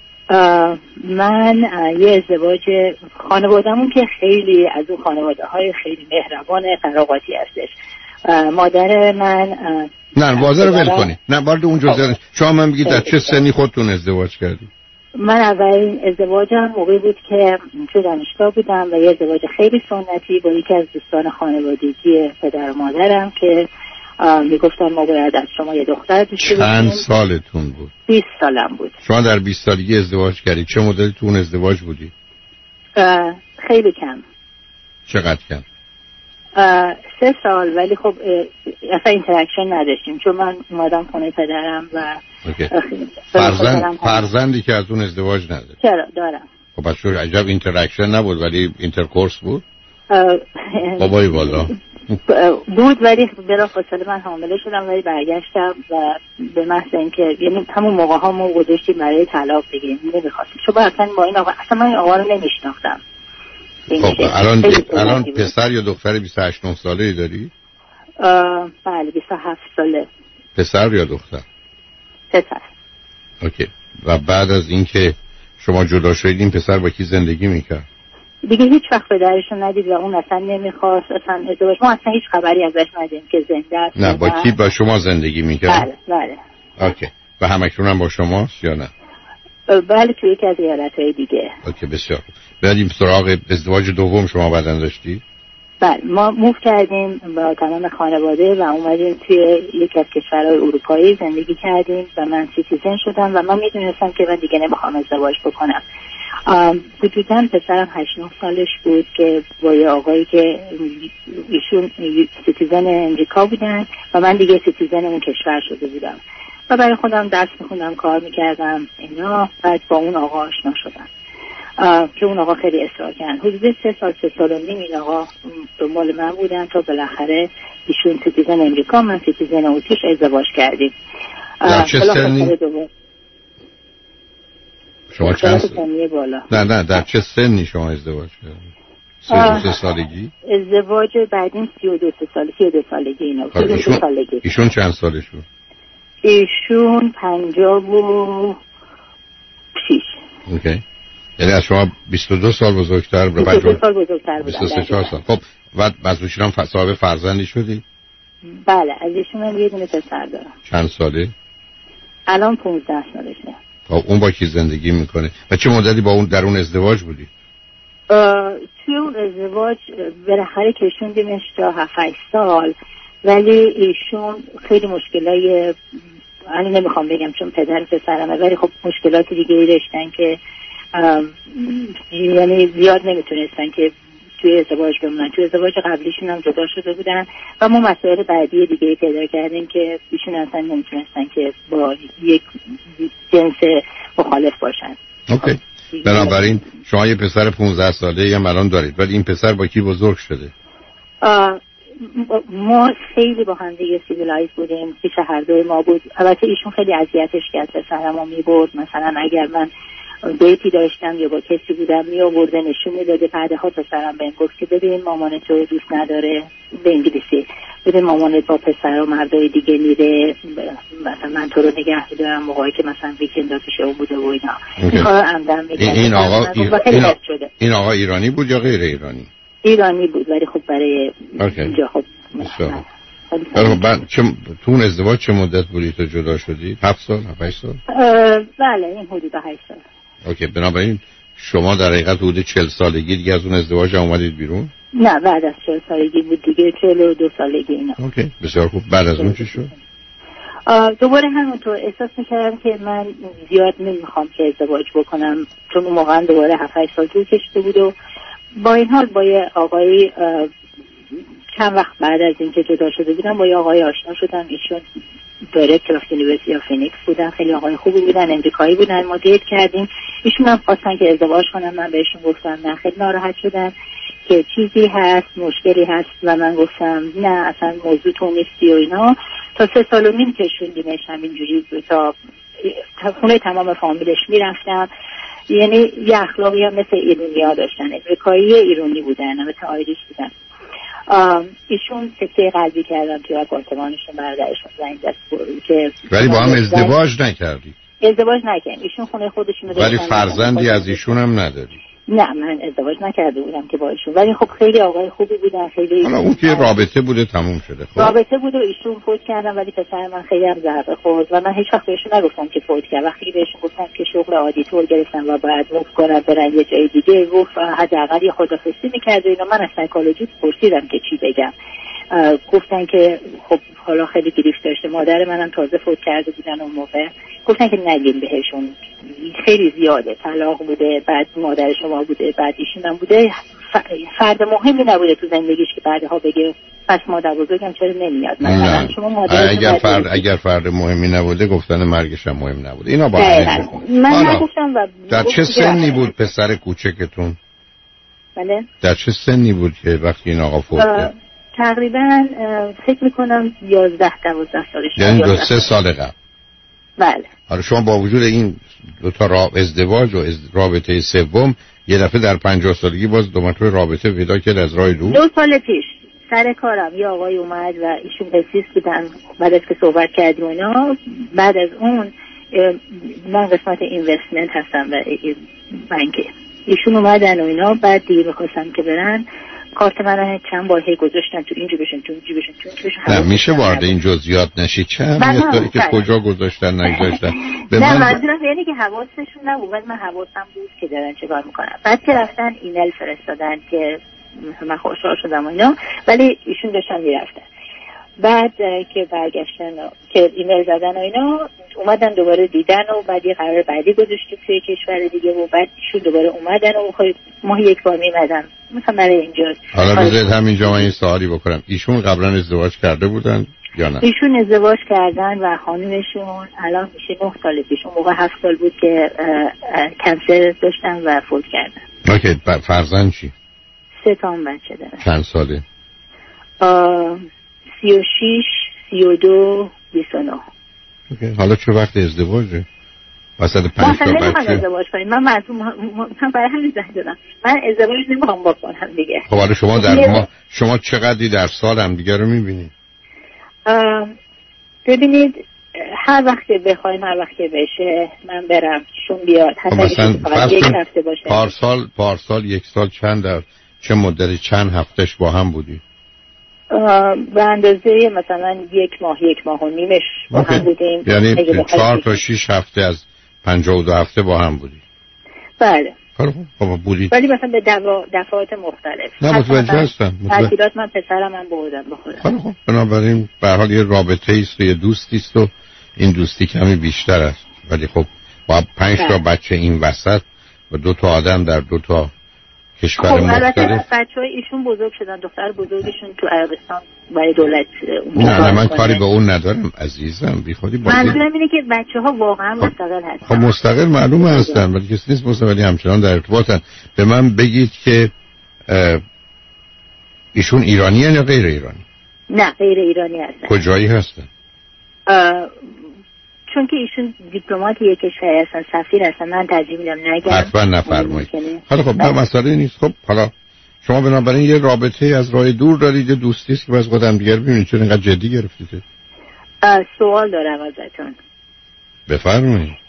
من یه ازدواج خانواده‌مون که خیلی از اون خانواده های خیلی مهربان قراقاتی هستش. مادر من نه واضح رو ول کنی نه وارد اون جزئیات شما من بگید در چه سنی خودتون ازدواج کردید؟ من اولین ازدواجم موقعی بود که توی دانشگاه بودم و یه ازدواج خیلی سنتی با یکی از دوستان خانوادگی پدر و مادرم که میگفتن ما باید از شما یه دختر داشته باشیم. چند سالتون بود؟ بیست سالم بود. شما در بیست سالگی ازدواج کردید. چه مدتی تو اون ازدواج بودی؟ خیلی کم. چقدر کم؟ سه سال، ولی خب اصلا اینتراکشن نداشتیم چون من اومدم خونه پدرم و فرزند فرزندی که از اون ازدواج نداره. چرا دارم. خب پس چرا عجب اینتراکشن نبود ولی اینترکورس بود؟ بابای والا بود ولی بلافاصله من حامله شدم ولی برگشتم و به محض اینکه یعنی همون موقع ها ما گذاشتیم برای طلاق بگیریم نمیخواستیم چون اصلا با این آقا اصلا من این آقا رو نمیشناختم. خب الان الان پسر یا دختر بیست و هشت نه ساله‌ای داری؟ بله بیست و هفت ساله. پسر یا دختر؟ پسر. اوکی. و بعد از اینکه شما جدا شدید این پسر با کی زندگی میکرد؟ دیگه هیچ وقت پدرشون ندید و اون اصلا نمیخواست اصلا ازدواج ما اصلا هیچ خبری ازش ندیم که زنده است. نه با کی با شما زندگی میکرد؟ بله بله. اوکی. و همکنون هم با شماست یا نه؟ بله توی یکی از ایالت‌های دیگه. اوکی بسیار. بریم سراغ ازدواج دوم شما بعداً داشتی؟ بله ما موو کردیم با تمام خانواده و اومدیم توی یکی از کشورهای اروپایی زندگی کردیم و من سیتیزن شدم و من میدونستم که من دیگه نمیخوام ازدواج بکنم. حدوداً پسرم هشت نه سالش بود که با یه آقایی که ایشون سیتیزن امریکا بودن و من دیگه سیتیزن اون کشور شده بودم و برای خودم درس میخوندم کار میکردم اینا. بعد با اون آقا آشنا شدم که اون آقا خیلی اصرار کردن. حدود سه سال سه سال و نیم این آقا دنبال من بودن تا بالاخره ایشون سیتیزن امریکا من سیتیزن اتریش ازدواج کردیم. در چه سنی؟ شما چند سنی بالا؟ نه نه در چه سنی شما ازدواج کردید؟ سی و دو سالگی؟ ازدواج بعدین سی و دو سالگی سی و دو سالگی اینا. ایشون, ایشون چند سالش بود؟ ایشون پنجاه و شیش. اوکی. یعنی از شما بیست و دو سال بزرگتر بود. بیست و دو سال بزرگتر بودم. بیست و سه سال. خب بعد از ایشون هم صاحب فرزندی شدی؟ بله از ایشون هم یه دونه پسر دارم. چند ساله؟ الان پانزده سالشه. خب اون با کی زندگی میکنه؟ و چه مدتی با اون در اون ازدواج بودی؟ توی اون ازدواج بالاخره کشوندیمش تا هفت هشت سال ولی ایشون خیلی مشکلای الان نمیخوام بگم چون پدر پسرمه ولی خب مشکلات دیگه ای داشتن که یعنی زیاد نمیتونستن که توی ازدواج بمونن. توی ازدواج قبلیشون هم جدا شده بودن و ما مسائل بعدی دیگه ای پیدا کردیم که ایشون اصلا نمیتونستن که با یک جنس مخالف باشن. اوکی. بنابراین شما یه پسر پانزده ساله هم الان دارید ولی این پسر با کی بزرگ شده؟ ما خیلی با هم دیگه سیویلایز بودیم پیش هر دوی ما بود. البته ایشون خیلی اذیتش کرد پسرمو میبرد مثلا اگر من دیتی داشتم یا با کسی بودم می آورده نشون میداده. بعدها پسرم بهم گفت که ببین مامانت تو دوست نداره، به انگلیسی، ببین مامانت با پسر و مردای دیگه میره، مثلا من تو رو نگه میدارم موقعی که مثلا ویکندا پیش اون بوده و اینا. این کارو عمدن میکنه. این آقا این, این آقا ایرانی بود یا غیر ایرانی؟ ایرانی بود ولی خب برای اینجا خب خب بعد چه تو اون ازدواج چه مدت بودی تو جدا شدی؟ هفت سال؟ هفت سال؟ بله این حدود هشت سال. اوکی، بنابراین شما در حقیقت حدود چهل سالگی دیگه از اون ازدواج اومدید بیرون؟ نه بعد از چهل سالگی بود دیگه، چهل و دو سالگی اینا. اوکی بسیار خوب. بعد از اون چی شد؟ دوباره همونطور احساس میکردم که من زیاد نمیخوام که ازدواج بکنم، چون اون موقع دوباره هفت هشت سال طول کشیده بود و با این حال با یه آقایی چند وقت بعد از اینکه جدا شده بودم با یه آقای آشنا شدم. ایشون دایرکتور آف یونیورسیتی آف فینیکس بودن، خیلی آقای خوبی بودن، امریکایی بودن. ما دیت کردیم، ایشون هم خواستن که ازدواج کنم. من بهشون گفتم نه، خیلی ناراحت شدن که چیزی هست، مشکلی هست و من گفتم نه اصلا موضوع تو نیستی و اینا. تا سه سال و نیم کشوندیمش همینجوری، تا خونه تمام فامیلش میرفتم. یعنی یه اخلاقی هم مثل ایرونی ها داشتن، امریکایی ایرونی بودن، مثل آیریش بودن. ایشون سکته قلبی کردن توی آپارتمانشون، برادرشون زنگ زد که ولی با هم ازدواج نکردی؟ ازدواج نکردیم، ایشون خونه خودشون رو ولی فرزندی از ایشون هم نداری؟ نه من ازدواج نکرده بودم که با ایشون، ولی خب خیلی آقای خوبی بودن، خیلی حالا اون که رابطه بوده تموم شده. خب رابطه بود و ایشون فوت کردن، ولی پسر من خیلی هم ضربه خورد و من هیچ وقت بهشون نگفتم که فوت کرد. وقتی بهشون گفتم که شغل آدیتور گرفتم و باید موو کنم برن یه جای دیگه، گفت حداقل یه خدافظی می‌کرد و اینا. من از سایکولوژیست پرسیدم که چی بگم، گفتن که خب حالا خیلی گریف داشته، مادر منم تازه فوت کرده بودن اون موقع، گفتن که نگین بهشون، خیلی زیاده، طلاق بوده، بعد مادر شما بوده، بعد ایشون هم بوده، فرد مهمی نبوده تو زندگیش که بعدها بگه پس مادر بزرگم چرا نمیاد. مثلا شما مادر اگر فرد اگر فرد مهمی نبوده گفتن مرگش هم مهم نبوده. اینا با من نگفتم. و در چه سنی بود پسر کوچکتون؟ بله در چه سنی بود که وقتی این آقا فوت کرد؟ تقریبا فکر میکنم یازده دوازده سالش. یعنی دو سه سال قبل. بله. حالا شما با وجود این دو تا را ازدواج و از رابطه سوم یه دفعه در پنجاه سالگی باز دو مرتبه رابطه پیدا کرد از راه دور؟ دو سال پیش سر کارم یه آقای اومد و ایشون قسیس بودن، بعد از که صحبت کردیم اینا، بعد از اون من قسمت اینوستمنت هستم و بانک، ایشون اومدن و اینا، بعد دیگه میخواستم که برن کارت من چند بار هی گذاشتن تو این جیبشون تو این جیبشون تو این جیبشون. نه میشه وارد این جزئیات نشید چه اهمیتی که کجا گذاشتن نگذاشتن؟ به نه منظورم یعنی که حواسشون نبود، ولی من حواسم بود که دارن چیکار میکنن. بعد که رفتن ایمیل فرستادن که من خوشحال شدم و اینا، ولی ایشون داشتن میرفتن. بعد که برگشتن که ایمیل زدن و اینا، اومدن دوباره دیدن و بعد یه قرار بعدی گذاشتیم توی کشور دیگه و بعد ایشون دوباره اومدن و خب ماه یک بار میمدن مثلا برای اینجا. حالا بذارید همینجا من این سوالی بکنم، ایشون قبلا ازدواج کرده بودن یا نه؟ ایشون ازدواج کردن و خانومشون الان میشه نه سال پیش، اون موقع هفت سال بود که کنسر داشتن و فوت کردن. اوکی. فرزند چی؟ سه تا بچه دارن. چند ساله؟ سی و شیش، سی و دو، بیست و نه. اوکی. حالا چه وقت ازدواجه؟ وسط پنج تا بچه ازدواج کنیم. من مردم من برای همین زنگ زدم، من ازدواج نمیخوام بکنم دیگه. خب حالا شما در ما شما چقدری در سال هم دیگه رو میبینید؟ ببینید هر وقت که بخوایم، هر وقت که بشه من برم چون بیاد، حتی مثلا یک هفته باشه. پارسال پارسال یک سال چند در چه مدتی چند هفتهش با هم بودی؟ به اندازه مثلا یک ماه یک ماه و نیمش با هم بودیم. یعنی چهار تا شیش هفته از پنجاه و دو هفته با هم بودی؟ بله. خب بودید ولی مثلا به دفعات مختلف. نه متوجه هستم. تعطیلات من پسرم هم بردم بخورم. خب بنابراین به هر حال یه رابطه ایست و یه دوستی است و این دوستی کمی بیشتر است، ولی خب با پنج تا بچه این وسط و دو تا آدم در دو تا کشور خب مختلف. البته بچه‌های ایشون بزرگ شدن، دختر بزرگشون تو عربستان برای دولت. نه نه من کاری به اون ندارم عزیزم، بی خودی بازی. منظورم اینه که بچه‌ها واقعا خب مستقل هستن. خب مستقل معلومه هستن ولی کسی نیست مستقلی همچنان در ارتباطن. به من بگید که ایشون ایرانی هستن یا غیر ایرانی؟ نه غیر ایرانی هستن. کجایی هستن؟ چون که ایشون دیپلمات یک کشور هستن، سفیر هستن، من ترجیح میدم نگم. حتما نفرمایید. حالا خب نه مسئله نیست. خب حالا شما بنابراین یه رابطه از راه دور دارید، یه دوستی است که باز خودم دیگر ببینید چون اینقدر جدی گرفتید. سوال دارم ازتون. بفرمایید.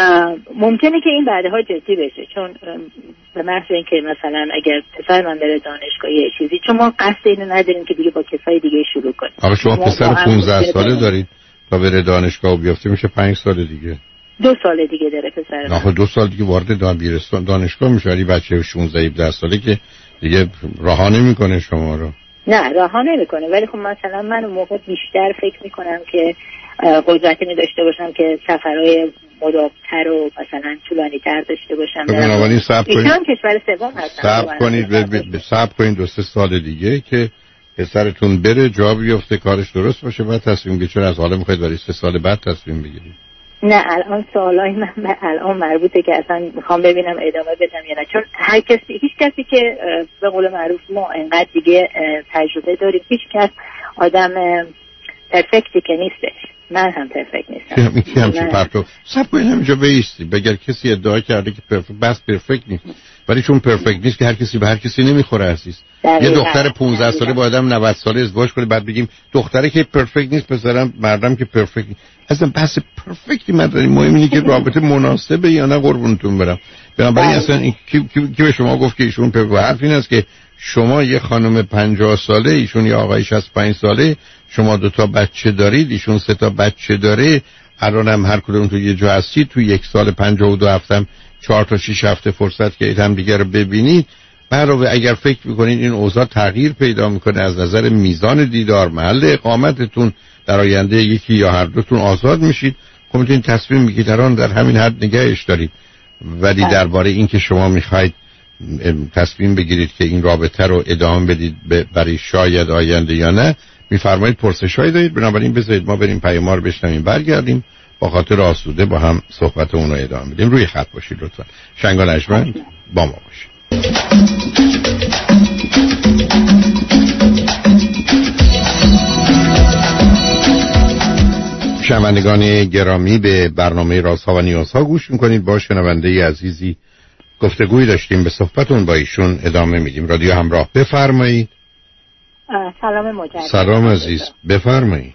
ممکنه که این بعدها جدی بشه، چون به محض اینکه مثلا اگر پسر من بره دانشگاه یه چیزی، چون ما قصد اینو نداریم که دیگه با کسای دیگه شروع کنیم. آقا شما پسر پانزده ساله دارید تا بره دانشگاه و بیفته میشه پنج سال دیگه. دو سال دیگه داره پسر من. نه دو سال دیگه وارد دانشگاه دانشگاه میشه. ولی بچه شانزده هفده ساله که دیگه رها نمیکنه شما رو. نه رها نمیکنه، ولی خب مثلا من اون موقع بیشتر فکر میکنم که قدرتی می داشته باشم که سفرهای مداوم‌تر و مثلا طولانی‌تر داشته باشم. بنابراین صبر کنید. ایشان کشور سوم هستن. صبر کنید به صبر کنید دو سه سال دیگه که پسرتون بره جا بیفته کارش درست باشه بعد تصمیم بگیرید. چون از حالا میخواید برای سه سال بعد تصمیم بگیرید؟ نه الان سوالای من الان مربوطه که اصلا میخوام ببینم ادامه بدم یا نه، چون هر کسی هیچ کسی که به قول معروف ما انقدر دیگه تجربه داریم، هیچ کس آدم پرفکتی که نیستش. من هم پرفکت نیستم. میگم همچین پرتو سب کنید همینجا بیستی بگر کسی ادعا کرده که پرفکت بس پرفکت نیست، ولی چون پرفکت نیست که هر کسی به هر کسی نمیخوره عزیز. یه دختر پانزده ساله با آدم نود ساله ازدواج کنه بعد بگیم دختره که پرفکت نیست پسرم مردم که پرفکت نیست. اصلا بحث پرفکتی نداریم، مهم اینه که رابطه مناسبه یا نه قربونتون برم. بنابراین اصلا این کی, کی, کی به شما گفت که ایشون پرفکت؟ حرف این است که شما یه خانم پنجاه ساله ایشون یه آقای شصت و پنج ساله، شما دو تا بچه دارید ایشون سه تا بچه داره، الانم هر کدوم تو یه جا هستید، تو یک سال پنجاه و دو هفتم چهار تا شش هفته فرصت که هم دیگه رو ببینید. علاوه اگر فکر میکنید این اوضاع تغییر پیدا میکنه از نظر میزان دیدار، محل اقامتتون در آینده یکی یا هر دوتون آزاد میشید، خب میتونید تصمیم میگیرید در آن در همین حد نگهش دارید. ولی درباره این که شما میخواید تصمیم بگیرید که این رابطه رو ادامه بدید برای شاید آینده یا نه، میفرمایید پرسش‌هایی دارید. بنابراین بذارید ما بریم پیام رو بشنویم برگردیم با خاطر آسوده با هم صحبت اون رو ادامه بدیم. روی خط باشید لطفا. شنگ و نجمن با ما باشید. شنوندگان گرامی به برنامه رازها و نیازها گوش میکنید. با شنونده عزیزی گفتگوی داشتیم، به صحبتون با ایشون ادامه میدیم. رادیو همراه بفرمایید. سلام مجدد. سلام عزیز بفرمایید.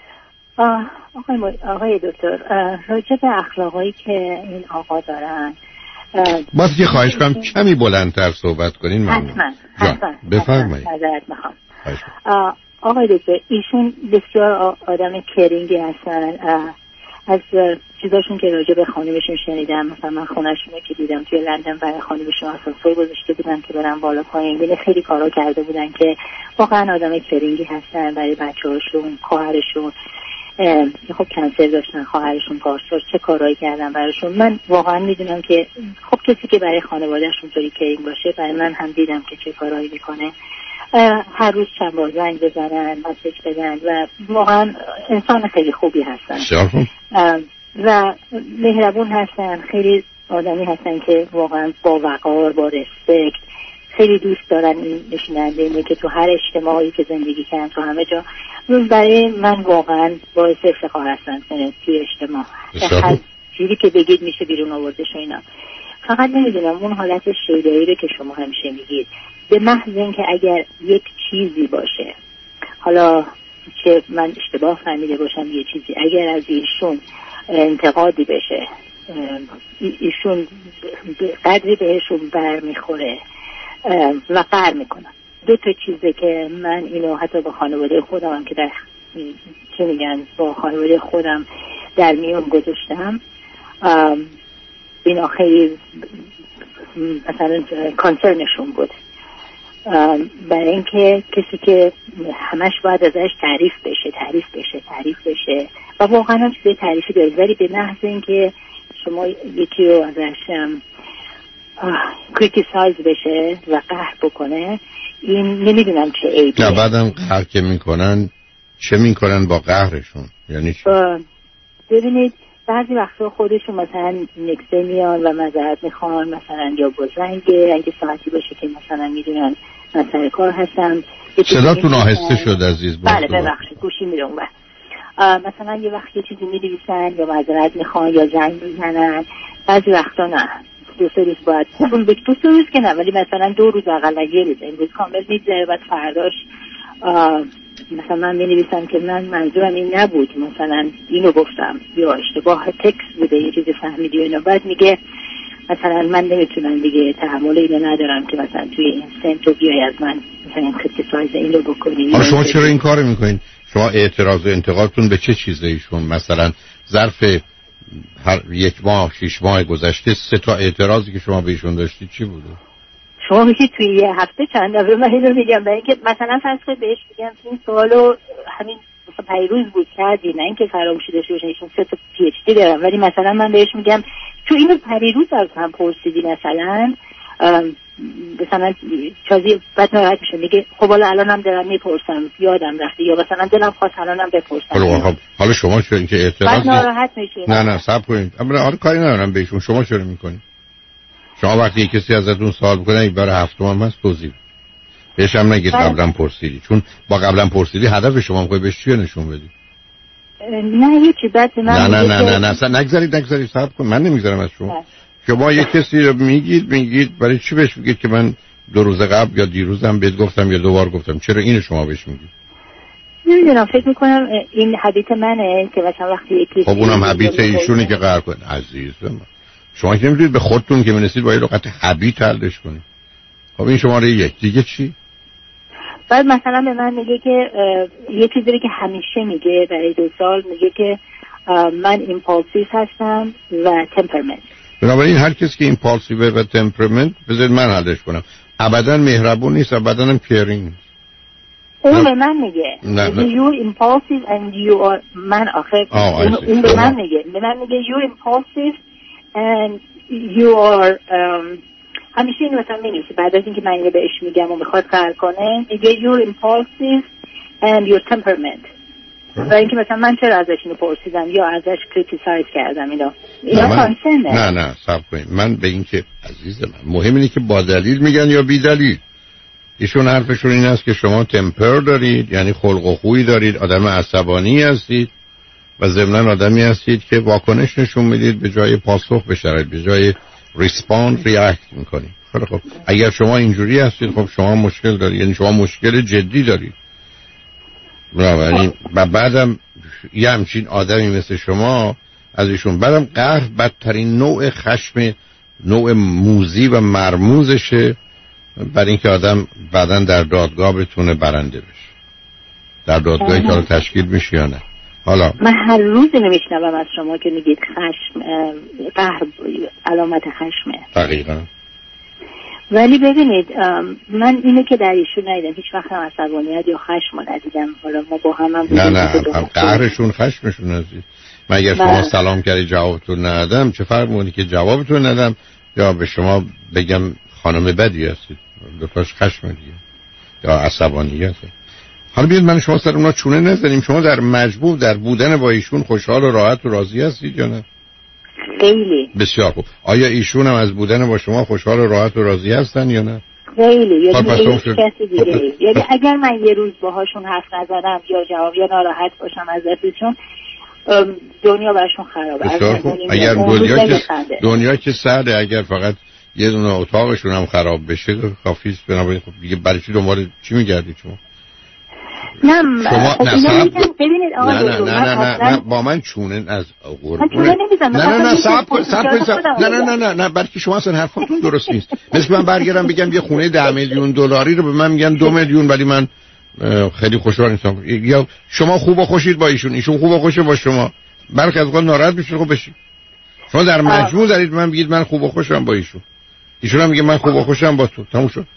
آقای, آقای دکتر راجع به اخلاقایی که این آقا دارن باید که خواهش کنم کمی بلندتر صحبت کنین. حتما حتما بفرمایید. معذرت میخوام. آقای دکتر ایشون بسیار آدم کرینگی هستن. از چیزاشون که راجع به خانمشون شنیدم، مثلا من خونه‌شون که دیدم توی لندن برای خانمشون آسانسور گذاشته بودن که برن بالا پایین، یعنی خیلی کارا کرده بودن که واقعا آدم کرینگی هستن برای بچه‌هاشون. خواهرشون خب کنسر داشتن، خواهرشون پارسال چه کارایی کردن براشون. من واقعا میدونم که خب کسی که برای خانواده‌شون طوری کرینگ باشه، برای من هم دیدم که چه کارایی میکنه. هر روز چند بار زنگ بزنن، مسیج بدن و واقعا انسان خیلی خوبی هستن و مهربون هستن. خیلی آدمی هستن که واقعا با وقار، با رسپکت خیلی دوست دارن این نشوننده اینه که تو هر اجتماعی که زندگی کردن تو همه جا برای من واقعا باعث افتخار هستن توی اجتماع. هر جوری که بگید میشه بیرون آوردش و اینا. فقط نمیدونم اون حالت شیدایی رو که شما همیشه میگید، به محض اینکه اگر یک چیزی باشه، حالا چه من اشتباه فهمیده باشم یه چیزی، اگر از ایشون انتقادی بشه، ایشون قدری بهشون بر میخوره و قهر میکنن. دو تا چیزه که من اینو حتی با خانواده خودم هم که در چه میگن با خانواده خودم در میون گذاشتم، اینا خیلی مثلا کانسرنشون بود. برای اینکه کسی که همش باید ازش تعریف بشه تعریف بشه تعریف بشه و واقعا هم چیزای تعریفی دارید، ولی به محض اینکه شما یکی رو ازش کریتیسایز بشه و قهر بکنه، این نمیدونم چه عیبیه. نه بعدم قهر که میکنن چه میکنن با قهرشون؟ یعنی چی؟ ببینید بعضی وقتا خودشون مثلا نکسه میان و معذرت میخوان، مثلا یا با زنگه اگه ساعتی باشه که مثلا میدونن من سر کار هستم. صداتون آهسته شد عزیز. بله ببخشید گوشی میرون. مثلا یه وقت یه چیزی می‌نویسن یا معذرت میخوان یا زنگ میزنن، بعضی وقتا نه دو سه روز باید اون دو سه روز که نه ولی مثلا دو روز اقلا یه روز امروز کامل میگذره بعد فرداش مثلا من می‌نویسم که من منظورم این نبود، مثلا اینو گفتم یا اشتباه تکست بوده یه چیزی فهمیدی اینو، بعد میگه مثلا من نمیتونم دیگه تحمل اینو ندارم که مثلا توی این سن تو بیای از من مثلا کریتیسایز اینو بکنی. حالا شما چرا این کارو میکنین؟ شما اعتراض و انتقادتون به چه چیزایشون؟ مثلا ظرف هر یک ماه شش ماه گذشته سه تا اعتراضی که شما بهشون داشتید چی بوده؟ شما میگی توی یه هفته چند دفعه من اینو میگم، برای اینکه مثلا فرض کنید بهش میگم این سوالو همین مثلا پیروز بود کردی، نه اینکه فراموشی داشته باشه ایشون سه تا پی اچ دی دارن، ولی مثلا من بهش میگم تو اینو پریروز از هم پرسیدی مثلا مثلا چازی بعد ناراحت میشه میگه خب حالا الانم دارم میپرسم یادم رفته یا مثلا دلم خواست الانم بپرسم. حالا خب حالا شما چرا اینکه اعتراض بعد ناراحت میشه؟ نه نه صبر کنید، اما حالا کاری ندارم بهشون، شما چرا میکنید؟ شما وقتی کسی ازتون سوال میکنه یک بار هفتم هم هست توضیح بهش هم نگید قبلا پرسیدی، چون با قبلا پرسیدی هدف شما میخوای بهش چیه نشون بدی؟ نه هیچی بعد من نه نه نه نه نه اصلا نگذارید نگذارید صبر کن، من نمیگذارم از شما. شما یک کسی رو میگید میگید برای چی بهش میگید که من دو روز قبل یا دیروزم بهت گفتم یا دو بار گفتم، چرا اینو شما بهش میگید؟ نمیدونم فکر میکنم این حبیت منه که مثلا وقتی یکی خب اونم حبیت ایشونه که قرار کن عزیزم. شما که نمیدونید به خودتون که میرسید با یه لغت حبیت حلش کنید. خب این شماره یک دیگه چی؟ بعد مثلا به من میگه که یه چیزی که همیشه میگه برای دو سال میگه که من ایمپالسیو هستم و تمپرمنت. بنابراین هر کسی که ایمپالسیو و تمپرمنت بذارید من حلش کنم، ابدا مهربون نیست، ابدا هم کیرینگ نیست. اون به من میگه you impulsive and you are من آخه اون به من میگه به من میگه you impulsive and you are um, همیشه این مثلا می‌نویسه بعد از اینکه من اینو بهش میگم و میخواد کار کنه میگه you're impulsive and your temperament. و اینکه مثلا من چرا ازش اینو پرسیدم یا ازش کریتیسایز کردم اینا اینا کانسرنه. نه نه صبر کنید، من به این که عزیز من مهم اینه که با دلیل میگن یا بی دلیل. ایشون حرفشون این است که شما تمپر دارید، یعنی خلق و خوی دارید، آدم عصبانی هستید و ضمناً آدمی هستید که واکنش نشون میدید به جای پاسخ به شرایط، به جای ریسپاند ریاکت میکنید. خیلی خب اگر شما اینجوری هستید خب شما مشکل دارید، یعنی شما مشکل جدی دارید. بنابراین و بعدم یه همچین آدمی مثل شما از ایشون بعدم قهر بدترین نوع خشم، نوع موذی و مرموزشه، برای اینکه آدم بعداً در دادگاه بتونه برنده بشه. در دادگاهی که حالا تشکیل میشه یا نه. حالا من هر روز نمیشنوم از شما که میگید خشم قهر علامت خشمه. دقیقاً. ولی ببینید من اینو که در ایشون ندیدم، هیچ وقت هم عصبانیت یا خشم ندیدم. حالا ما با هم هم نه نه هم قهرشون خشمشون ندید. من اگر شما سلام کردی جوابتون ندادم چه فرق میکنه که جوابتون ندادم یا به شما بگم خانم بدی هستید؟ دوتاش خشم دیگه یا عصبانیت. حالا بیاید من شما سر اونا چونه نزنیم. شما در مجموع در بودن با ایشون خوشحال و راحت و راضی هستید یا نه؟ خیلی. بسیار خوب. آیا ایشون هم از بودن با شما خوشحال و راحت و راضی هستن یا نه؟ خیلی. یعنی کسی دیگه یعنی اگر من یه روز باهاشون حرف نزدم یا جواب یا ناراحت باشم از دستشون دنیا براشون خرابه. اگر دنیا که دنیا که سرده، اگر فقط یه دونه اتاقشون هم خراب بشه کافیه. بنابراین خب دیگه برای چی دنبال چی میگردید شما؟ نه شما خب نه ببینید آقا نه نه نه نه, نه با من چونه از قربونه نه نه نه صبر صبر نه نه نه نه نه بلکه شما اصلا حرفتون درست نیست. مثل من برگردم بگم یه خونه ده میلیون دلاری رو به من میگن دو میلیون ولی من خیلی خوشحال نیستم. یا شما خوب و خوشید با ایشون، ایشون خوب و خوشه با شما، بلکه از وقت ناراحت میشه. خب بشید شما در مجموع دارید من بگید من خوب و خوشم با ایشون، ایشون هم میگه من خوب و خوشم با تو. تموم شد.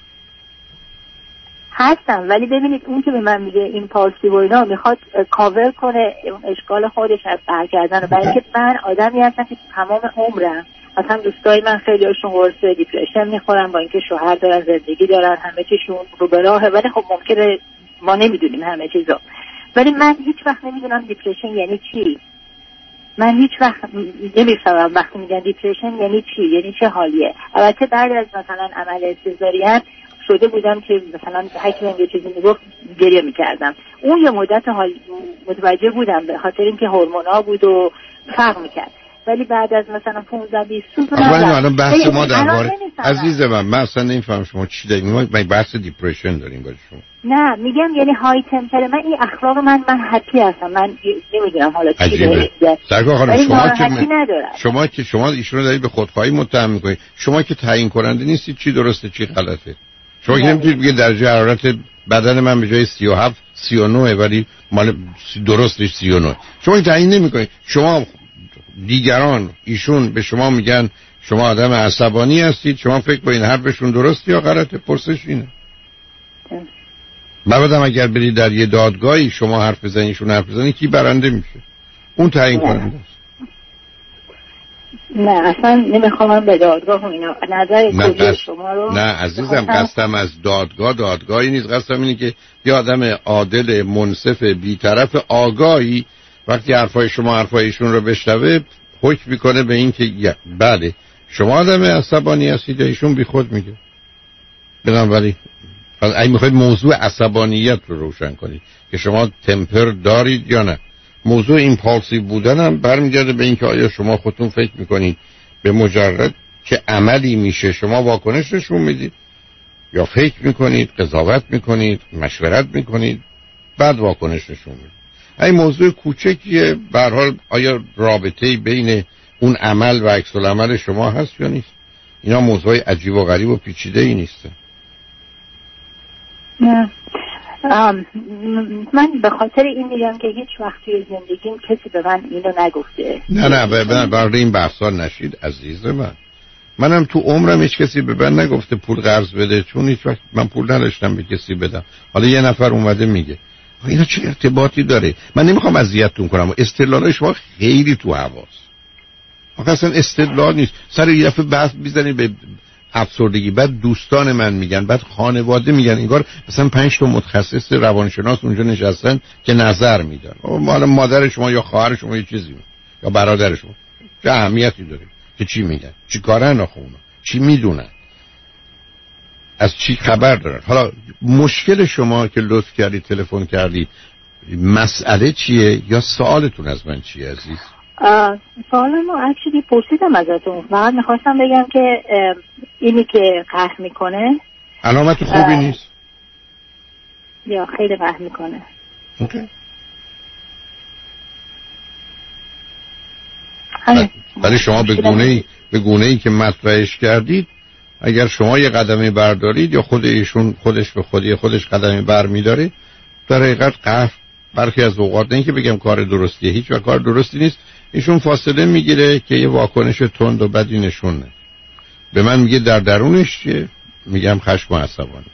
هستم ولی ببینید اون که به من میگه این پالسیو و اینا میخواد کاور کنه اشکال خودش از بر کردن، برای اینکه من آدمی هستم که تمام عمرم مثلا دوستای من خیلی هاشون قرص دیپرشن میخورن با اینکه شوهر دارن زندگی دارن همه چیشون رو به راهه، ولی خب ممکنه ما نمیدونیم همه چیزو. ولی من هیچ وقت نمیدونم دیپرشن یعنی چی. من هیچ وقت نمیفهمم وقتی میگن دیپرشن یعنی چی، یعنی چه حالیه. البته بعد از مثلا عمل سزارین شده بودم که مثلا هر کی من یه چیزی میگفت گریه میکردم. اون یه مدت حال متوجه بودم به خاطر اینکه هورمونا بود و فرق میکرد، ولی بعد از مثلا پانزده بیست سال الان بحث ما درباره عزیز من من اصلا نمیفهم شما چی دارید. ما بحث دیپرشن داریم با شما. نه میگم یعنی های تمپر من این اخلاق من من هپی هستم. من نمیدونم حالا چی داره. سرکار خانم شما که من... شما که شما ایشون رو دارید به خودخواهی متهم میکنید. شما که تعیین کننده نیستید چی درسته چی غلطه. شما که نمیتونید بگید درجه حرارت بدن من به جای سی و هفت سی و نه ولی مال درستش سی و نه. شما تعیین نمیکنید. شما دیگران ایشون به شما میگن شما آدم عصبانی هستید، شما فکر با این حرفشون درست یا غلطه؟ پرسش اینه. بعدم اگر برید در یه دادگاهی شما حرف بزنید ایشون حرف بزنید کی برنده میشه؟ اون تعیین کننده است. نه اصلا نمیخوام به دادگاه و اینا. نظر کلی شما رو نه عزیزم قصدم از دادگاه دادگاهی نیست. قصدم اینه که یه آدم عادل منصف بی‌طرف آگاهی وقتی حرفای شما حرفای ایشون رو بشنوه حکم میکنه به این که بله شما آدم عصبانی هستید، ایشون بی خود میگه. بنابراین اگه میخواید موضوع عصبانیت رو روشن کنید که شما تمپر دارید یا نه، موضوع ایمپالسیو بودن هم برمیگرده به این که آیا شما خودتون فکر میکنید به مجرد که عملی میشه شما واکنش نشون میدید یا فکر میکنید، قضاوت میکنید، مشورت میکنید بعد واکنش نشون میدید. این موضوع کوچکیه. به هر حال آیا رابطه‌ای بین اون عمل و عکس العمل شما هست یا نیست؟ اینا موضوع عجیب و غریب و پیچیده ای نیست. نه من به خاطر این میگم که هیچ وقت توی زندگیم کسی به من اینو نگفته. نه نه برای این بحثا نشید عزیز من. منم تو عمرم هیچ کسی به من نگفته پول قرض بده، چون هیچ وقت من پول نداشتم به کسی بدم. حالا یه نفر اومده میگه اینا چه ارتباطی داره؟ من نمیخوام اذیتتون کنم و استدلال شما خیلی تو حواس. آخه اصلا استدلال نیست. سر یه دفعه بحث میزنید به افسردگی، بعد دوستان من میگن، بعد خانواده میگن، انگار مثلا پنج تا متخصص روانشناس اونجا نشستن که نظر میدن. حالا مادر شما یا خواهر شما یه چیزی میگن یا برادر شما چه اهمیتی داره که چی میگن؟ چی کارن آخه اونا؟ چی میدونن؟ از چی خبر دارن؟ حالا مشکل شما که لطف کردید تلفن کردید مسئله چیه یا سوالتون از من چیه عزیز؟ سوالم رو اکچولی پرسیدم ازتون. فقط میخواستم بگم که اینی که قهر میکنه علامت خوبی نیست یا خیلی قهر میکنه. اوکی. ولی شما به گونه‌ای به گونه‌ای که مطرحش کردید اگر شما یه قدمی بردارید یا خود ایشون خودش به خودی خودش قدمی بر میداره در حقیقت قهر برخی از اوقات نه که بگم کار درستیه، هیچ وقت کار درستی نیست. ایشون فاصله میگیره که یه واکنش تند و بدی نشونه. به من میگه در درونش چیه؟ میگم خشم و عصبانی.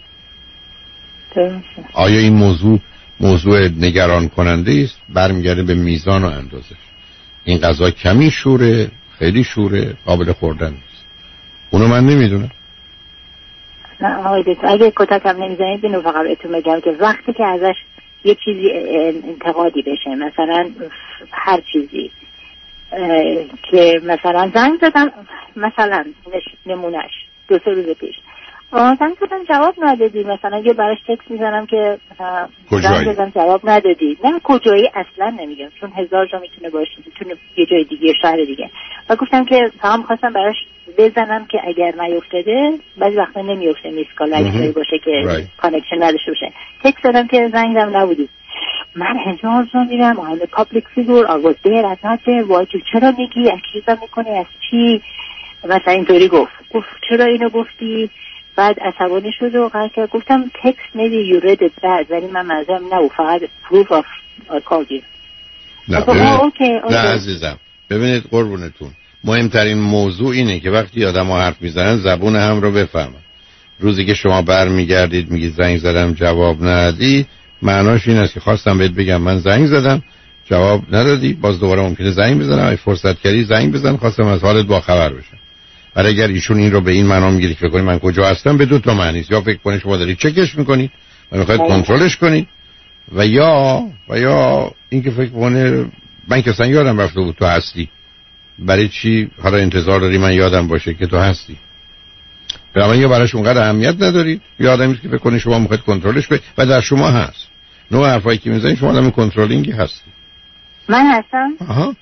آیا این موضوع موضوع نگران کننده است؟ برمیگرده به میزان و اندازش. این غذا کمی شوره، خیلی شوره، قابل خوردن نیست. اونو من نمیدونم. نه آقای دکتر اگه کتکم نمیزنید اینو فقط بهتون بگم که وقتی که ازش یه چیزی انتقادی بشه، مثلا هر چیزی که مثلا زنگ زدم، مثلا نمونش دو سه روز پیش زنگ زدم جواب ندادی، مثلا یه براش تکست میزنم که زنگ زدم جواب ندادی. نه کجایی اصلا نمیگم، چون هزار جا میتونه باشه، میتونه یه جای دیگه شهر دیگه. و گفتم که فقط میخواستم براش بزنم که اگر نیفتاده، بعضی وقتا نمیفته میسکال اگه باشه که کانکشن نداشته باشه. تکست زدم که زنگ زدم نبودی. من هزار جا میرم آیل پابلیک فیگور آواز دیر از ناته وای تو چرا میگی اکیزم میکنی از چی؟ مثلا اینطوری گفت گفت چرا اینو گفتی؟ بعد عصبانی شد و قرار کرد. گفتم تکست maybe you read it bad ولی من منظورم نه فقط proof of I called you. نه ببینید نه عزیزم ببینید قربونتون مهمترین موضوع اینه که وقتی آدم ها حرف میزنن زبون هم رو بفهمن. روزی که شما بر میگردید میگید زنگ زدم جواب ندادی، معناش این است که خواستم بهت بگم من زنگ زدم جواب ندادی، باز دوباره ممکنه زنگ بزنم، اگه فرصت کردی زنگ بزن، خواستم از حالت با خبر بشم. ولی اگر ایشون این رو به این معنا میگیره که فکر کنید من کجا هستم، به دو تا معنی است. یا فکر کنید شما دارید چکش میکنید و میخواید کنترلش کنید، و یا و یا اینکه فکر کنه من که اصلا یادم رفته بود تو هستی، برای چی حالا انتظار داری من یادم باشه که تو هستی؟ بنابراین یا براش اونقدر اهمیت ندارید یا آدمی که فکر کنید شما میخواید کنترلش کنید و در شما هست. نوع حرفایی که میزنید شما آدم کنترلینگی هستید. من هستم؟ آها.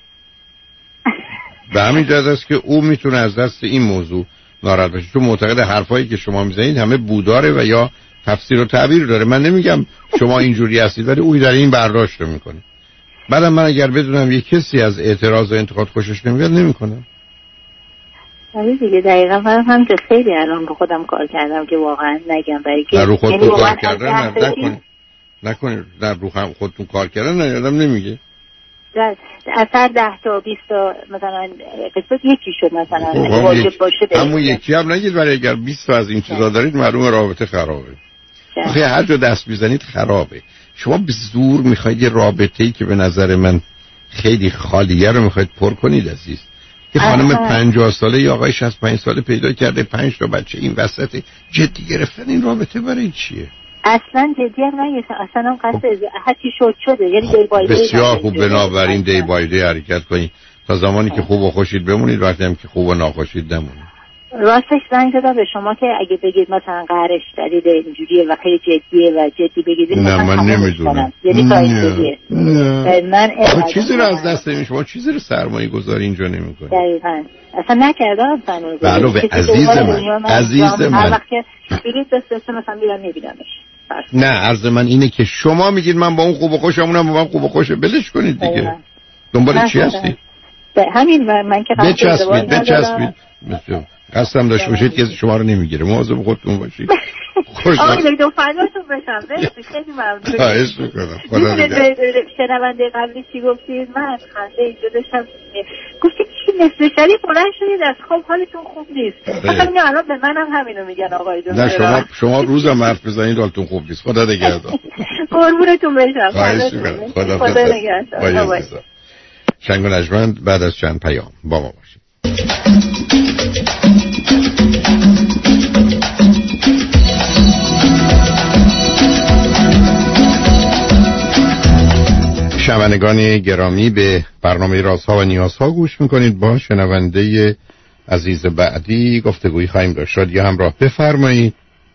به همین جهت است که او میتونه از دست این موضوع ناراحت بشه، چون معتقد حرفایی که شما میزنید همه بوداره و یا تفسیر و تعبیر داره. من نمیگم شما اینجوری هستید، ولی او در این برداشت رو میکنه. بعدم من اگر بدونم یک کسی از اعتراض و انتقاد خوشش نمیاد نمیکنم. ولی دیگه دقیقا من هم که خیلی الان رو خودم کار کردم که واقعا نگم برای که در رو خودتون کار کردن نکنید نکنید در رو خودتون کار کردن نه آدم نمیگه در اثر ده تا بیست تا مثلا قسمت یکی شد مثلا واجب باشه همون یکی هم نگید، ولی اگر بیست تا از این چیزا دارید معلوم رابطه خرابه. آخه هر جا دست میزنید خرابه. شما به زور میخواید یه رابطه‌ای که به نظر من خیلی خالیه رو میخواید پر کنید عزیز. یه خانم پنجاه ساله یا آقای شصت و پنج ساله پیدا کرده پنج تا بچه، این وسط جدی گرفتن این رابطه برای چیه؟ اصلا جدی هم نگیسن، اصلا هم قصد هرچی شد شده، یعنی دی بای دی. بسیار خوب، بنابراین دی بای دی حرکت کنید تا زمانی که خوب و خوشید بمونید، وقتی هم که خوب و ناخوشید نمونید. راستش زنگ زدم به شما که اگه بگید مثلا قهرش دارید اینجوریه و خیلی جدیه و جدی بگید نه من نمیدونم. یعنی تایید من چیزی رو از دست نمی شما چیزی رو سرمایه گذاری اینجا نمیکنید. دقیقاً اصلا نکردم سرمایه گذاری. بله عزیز من عزیز من هر وقت که بلیط بس مثلا میرم میبینمش. نه عرض من اینه که شما میگید من با اون خوب و خوشمونم با من خوب و خوشه، بلش کنید دیگه. دنبال چی هستی؟ همین من که قصد ازدواج بچسبید بچسبید قسم داشته باشید که شما رو نمیگیره، مواظب خودتون باشید. خوش آقای دکتر فداتون بشم. خیلی ممنون. خواهش می‌کنم. خدا نگهدار. شنونده قبلی چی گفتید؟ من خنده اینجا داشتم. گفتید چی نصف شبی بلند شدید از خواب حالتون خوب نیست. مثلا الان به منم همینو میگن آقای دکتر. نه شما شما روزم حرف بزنید حالتون خوب نیست. خدا نگهدار. قربونتون بشم. خواهش می‌کنم. خدا خدا نگهدار. شنگ و نجمند بعد از چند پیام با ما باشید. شنوندگان گرامی به برنامه رازها و نیازها گوش میکنید. با شنونده عزیز بعدی گفتگویی خواهیم داشت. شادی همراه بفرمایید.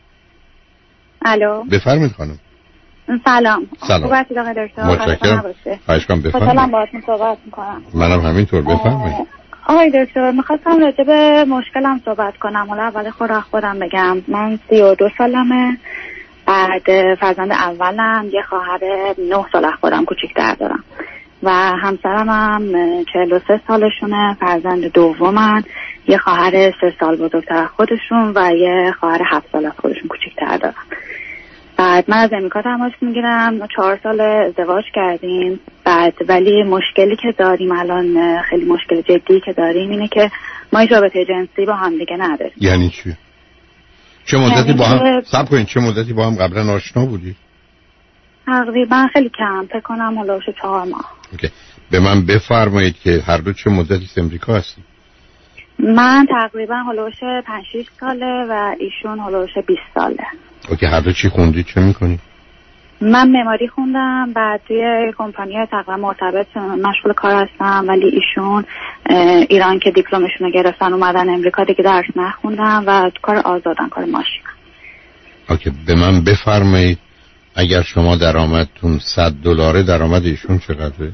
الو بفرمایید خانم. سلام. سلام. خوب هستید آقای دکتر؟ متشکرم. خواهش کنم بفرمایید. خوشحالم باهاتون صحبت میکنم. منم همینطور بفرمایید. آقای دکتر میخواستم راجع به مشکلم صحبت کنم. حالا اول خود خودم بگم. من سی و دو سالمه. بعد فرزند اولم یه خواهر نه سال خودم کوچیک‌تر دارم و همسرم هم چهل و سه سالشونه. فرزند دومم یه خواهر سه سال بزرگتر خودشون و یه خواهر هفت سال خودشون کوچیک‌تر دارم. بعد من از امریکا تماس میگیرم. چهار سال ازدواج کردیم. بعد ولی مشکلی که داریم الان، خیلی مشکل جدی که داریم اینه که ما هیچ رابطه جنسی با هم دیگه نداریم. یعنی چی؟ چه مدتی با هم صبر کنید چه مدتی با هم قبلا آشنا بودی؟ تقریبا خیلی کم، فکر کنم هلوش چهار ماه. اوکی. به من بفرمایید که هر دو چه مدتی امریکا هستی؟ من تقریبا هلوش پنج شش ساله و ایشون هلوش بیست ساله. اوکی. هر دو چی خوندی؟ چه میکنی؟ من معماری خوندم، بعد توی کمپانی تقریبا مرتبط مشغول کار هستم، ولی ایشون ایران که دیپلمشون رو گرفتن اومدن امریکا دیگه درس نخوندم و کار آزادن، کار ماشین. اوکی. به من بفرمایید اگر شما درآمدتون صد دلاره درآمد ایشون چقدره؟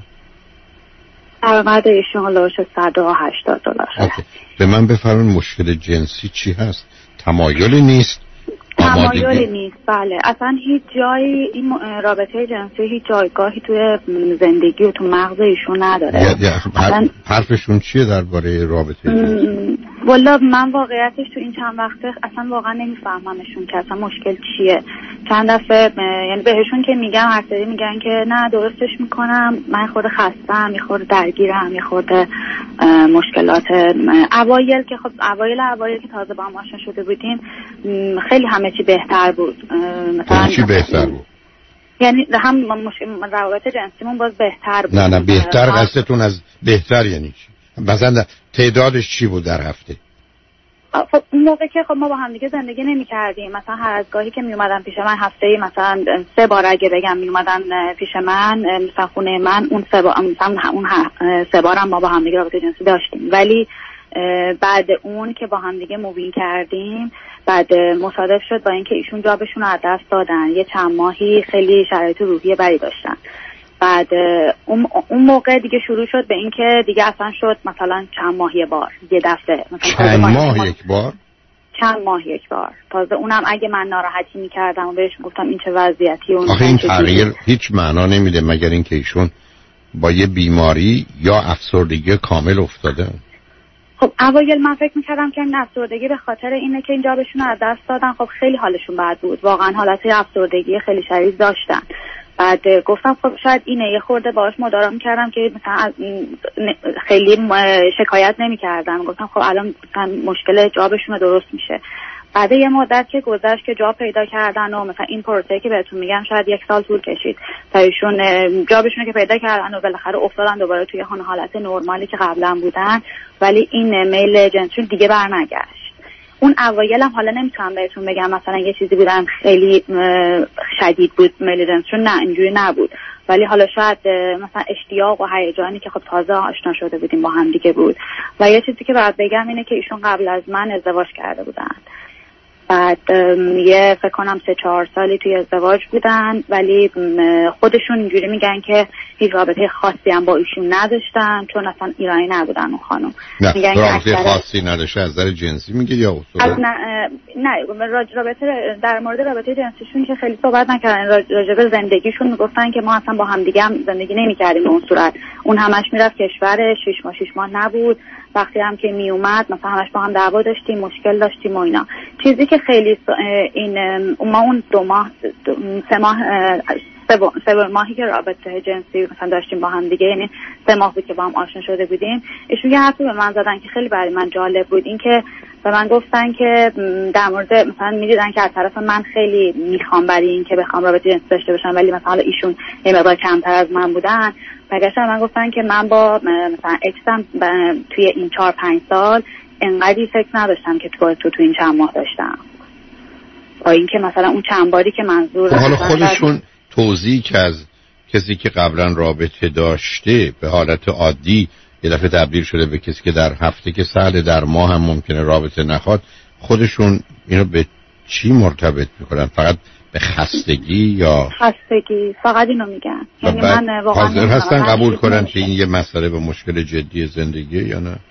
درآمد ایشون هلوش صد و هشتاد دلار. اوکی. به من بفرمایید مشکل جنسی چی هست؟ تمایلی نیست؟ تمایلی نیست. بله اصلا هیچ جایی این رابطه جنسی هیچ جایگاهی توی زندگی و تو مغز ایشون نداره. یا یا اصلا... حرفشون چیه درباره رابطه جنسی؟ والا من واقعیتش تو این چند وقته اصلا واقعا نمیفهممشون که اصلا مشکل چیه. چند دفعه یعنی بهشون که میگم هر سری میگن که نه درستش میکنم، من خود خستم، یه خورده درگیرم، یه خورده مشکلات اوایل که خب اوایل اوایل که تازه با هم آشنا شده بودیم خیلی همه چی بهتر بود. مثلا چی بهتر بود؟ یعنی هم روابط جنسیمون باز بهتر بود. نه نه بهتر قصدتون از بهتر یعنی چی؟ مثلا تعدادش چی بود در هفته؟ خب اون موقع که خب ما با هم دیگه زندگی نمی کردیم، مثلا هر از گاهی که می اومدن پیش من هفته‌ای مثلا سه بار اگه بگم می اومدن پیش من مثلا خونه من، اون سه بار مثلا اون سه بارم ما با هم دیگه رابطه جنسی داشتیم، ولی بعد اون که با هم دیگه مووین کردیم، بعد مصادف شد با اینکه ایشون جابشون رو از دست دادن، یه چند ماهی خیلی شرایط روحی بدی داشتن. بعد اون اون موقع دیگه شروع شد به اینکه دیگه اصلا شد مثلا چند ماه یه بار، یه دفعه مثلا چند ماه یک بار چند ماه یک بار تازه اونم اگه من ناراحتی میکردم و بهش میگفتم این چه وضعیتی اون. آخه این تغییر هیچ معنا نمیده مگر اینکه ایشون با یه بیماری یا افسردگی کامل افتاده. خب اوایل من فکر میکردم که این افسردگی به خاطر اینه که این جابشون رو از دست دادن. خب خیلی حالشون بد بود، واقعا حالت افسردگی خیلی شدید داشتن. بعد گفتم خب شاید اینه، یه خورده باهاش مدارا میکردم که مثلا از خیلی شکایت نمیکردم. گفتم خب الان مثلا مشکل جابشون درست میشه. بعد یه مدت که گذشت که جاب پیدا کردن و مثلا این پروسه که بهتون میگم شاید یک سال طول کشید تا ایشون جابشون که پیدا کردن و بالاخره افتادن دوباره توی همون حالت نرمالی که قبلا بودن، ولی این میل جنسشون دیگه برنگشت. اون اوایل هم حالا نمیتونم بهتون بگم مثلا یه چیزی بودم خیلی شدید بود میل جنسشون، نه اینجوری نبود، ولی حالا شاید مثلا اشتیاق و هیجانی که خب تازه آشنا شده بودیم با هم دیگه بود. و یه چیزی که باید بگم اینه که ایشون قبل از من ازدواج کرده بودن. بعد یه فکر کنم سه چهار سالی توی ازدواج بودن، ولی خودشون اینجوری میگن که هیچ رابطه خاصی هم با ایشون نداشتن، چون اصلا ایرانی نبودن اون خانم. میگن که رابطه خاصی نداشته از نظر جنسی میگه یا اصولا؟ نه نه رابطه در مورد رابطه جنسیشون که خیلی صحبت نکردن، راجع به زندگیشون میگفتن که ما اصلا با هم دیگه هم زندگی نمیکردیم به اون صورت. اون همش میرفت کشور، شش ماه شش ماه نبود، وقتی هم که می اومد مثلا همش با هم دعوا داشتیم، مشکل داشتیم و اینا. چیزی که خیلی این ما اون دو ماه دو سه ماه سه ماهی که رابطه جنسی مثلا داشتیم با هم دیگه، یعنی سه ماه بود که با هم آشنا شده بودیم، ایشون یه حرفی به من زدن که خیلی برای من جالب بود. این که به من گفتن که در مورد مثلا می‌دیدن که از طرف من خیلی میخوام برای این که بخوام رابطه جنسی داشته باشم، ولی مثلا ایشون یه مقدار کمتر از من بودن. برگشتن من گفتن که من با مثلا اکسم توی این چهار پنج سال انقدری فکر نداشتم که تو تو, تو این چند ماه داشتم، با اینکه مثلا اون چند باری که منظور حالا خودشون توضیح که از کسی که قبلا رابطه داشته به حالت عادی یه دفعه تبدیل شده به کسی که در هفته که سال در ماه هم ممکنه رابطه نخواد، خودشون اینو به چی مرتبط میکنن؟ فقط به خستگی یا خستگی؟ فقط اینو میگن. یعنی من واقعا حاضر هستن قبول کنن که این یه مسئله به مشکل جدی زندگی یا نه؟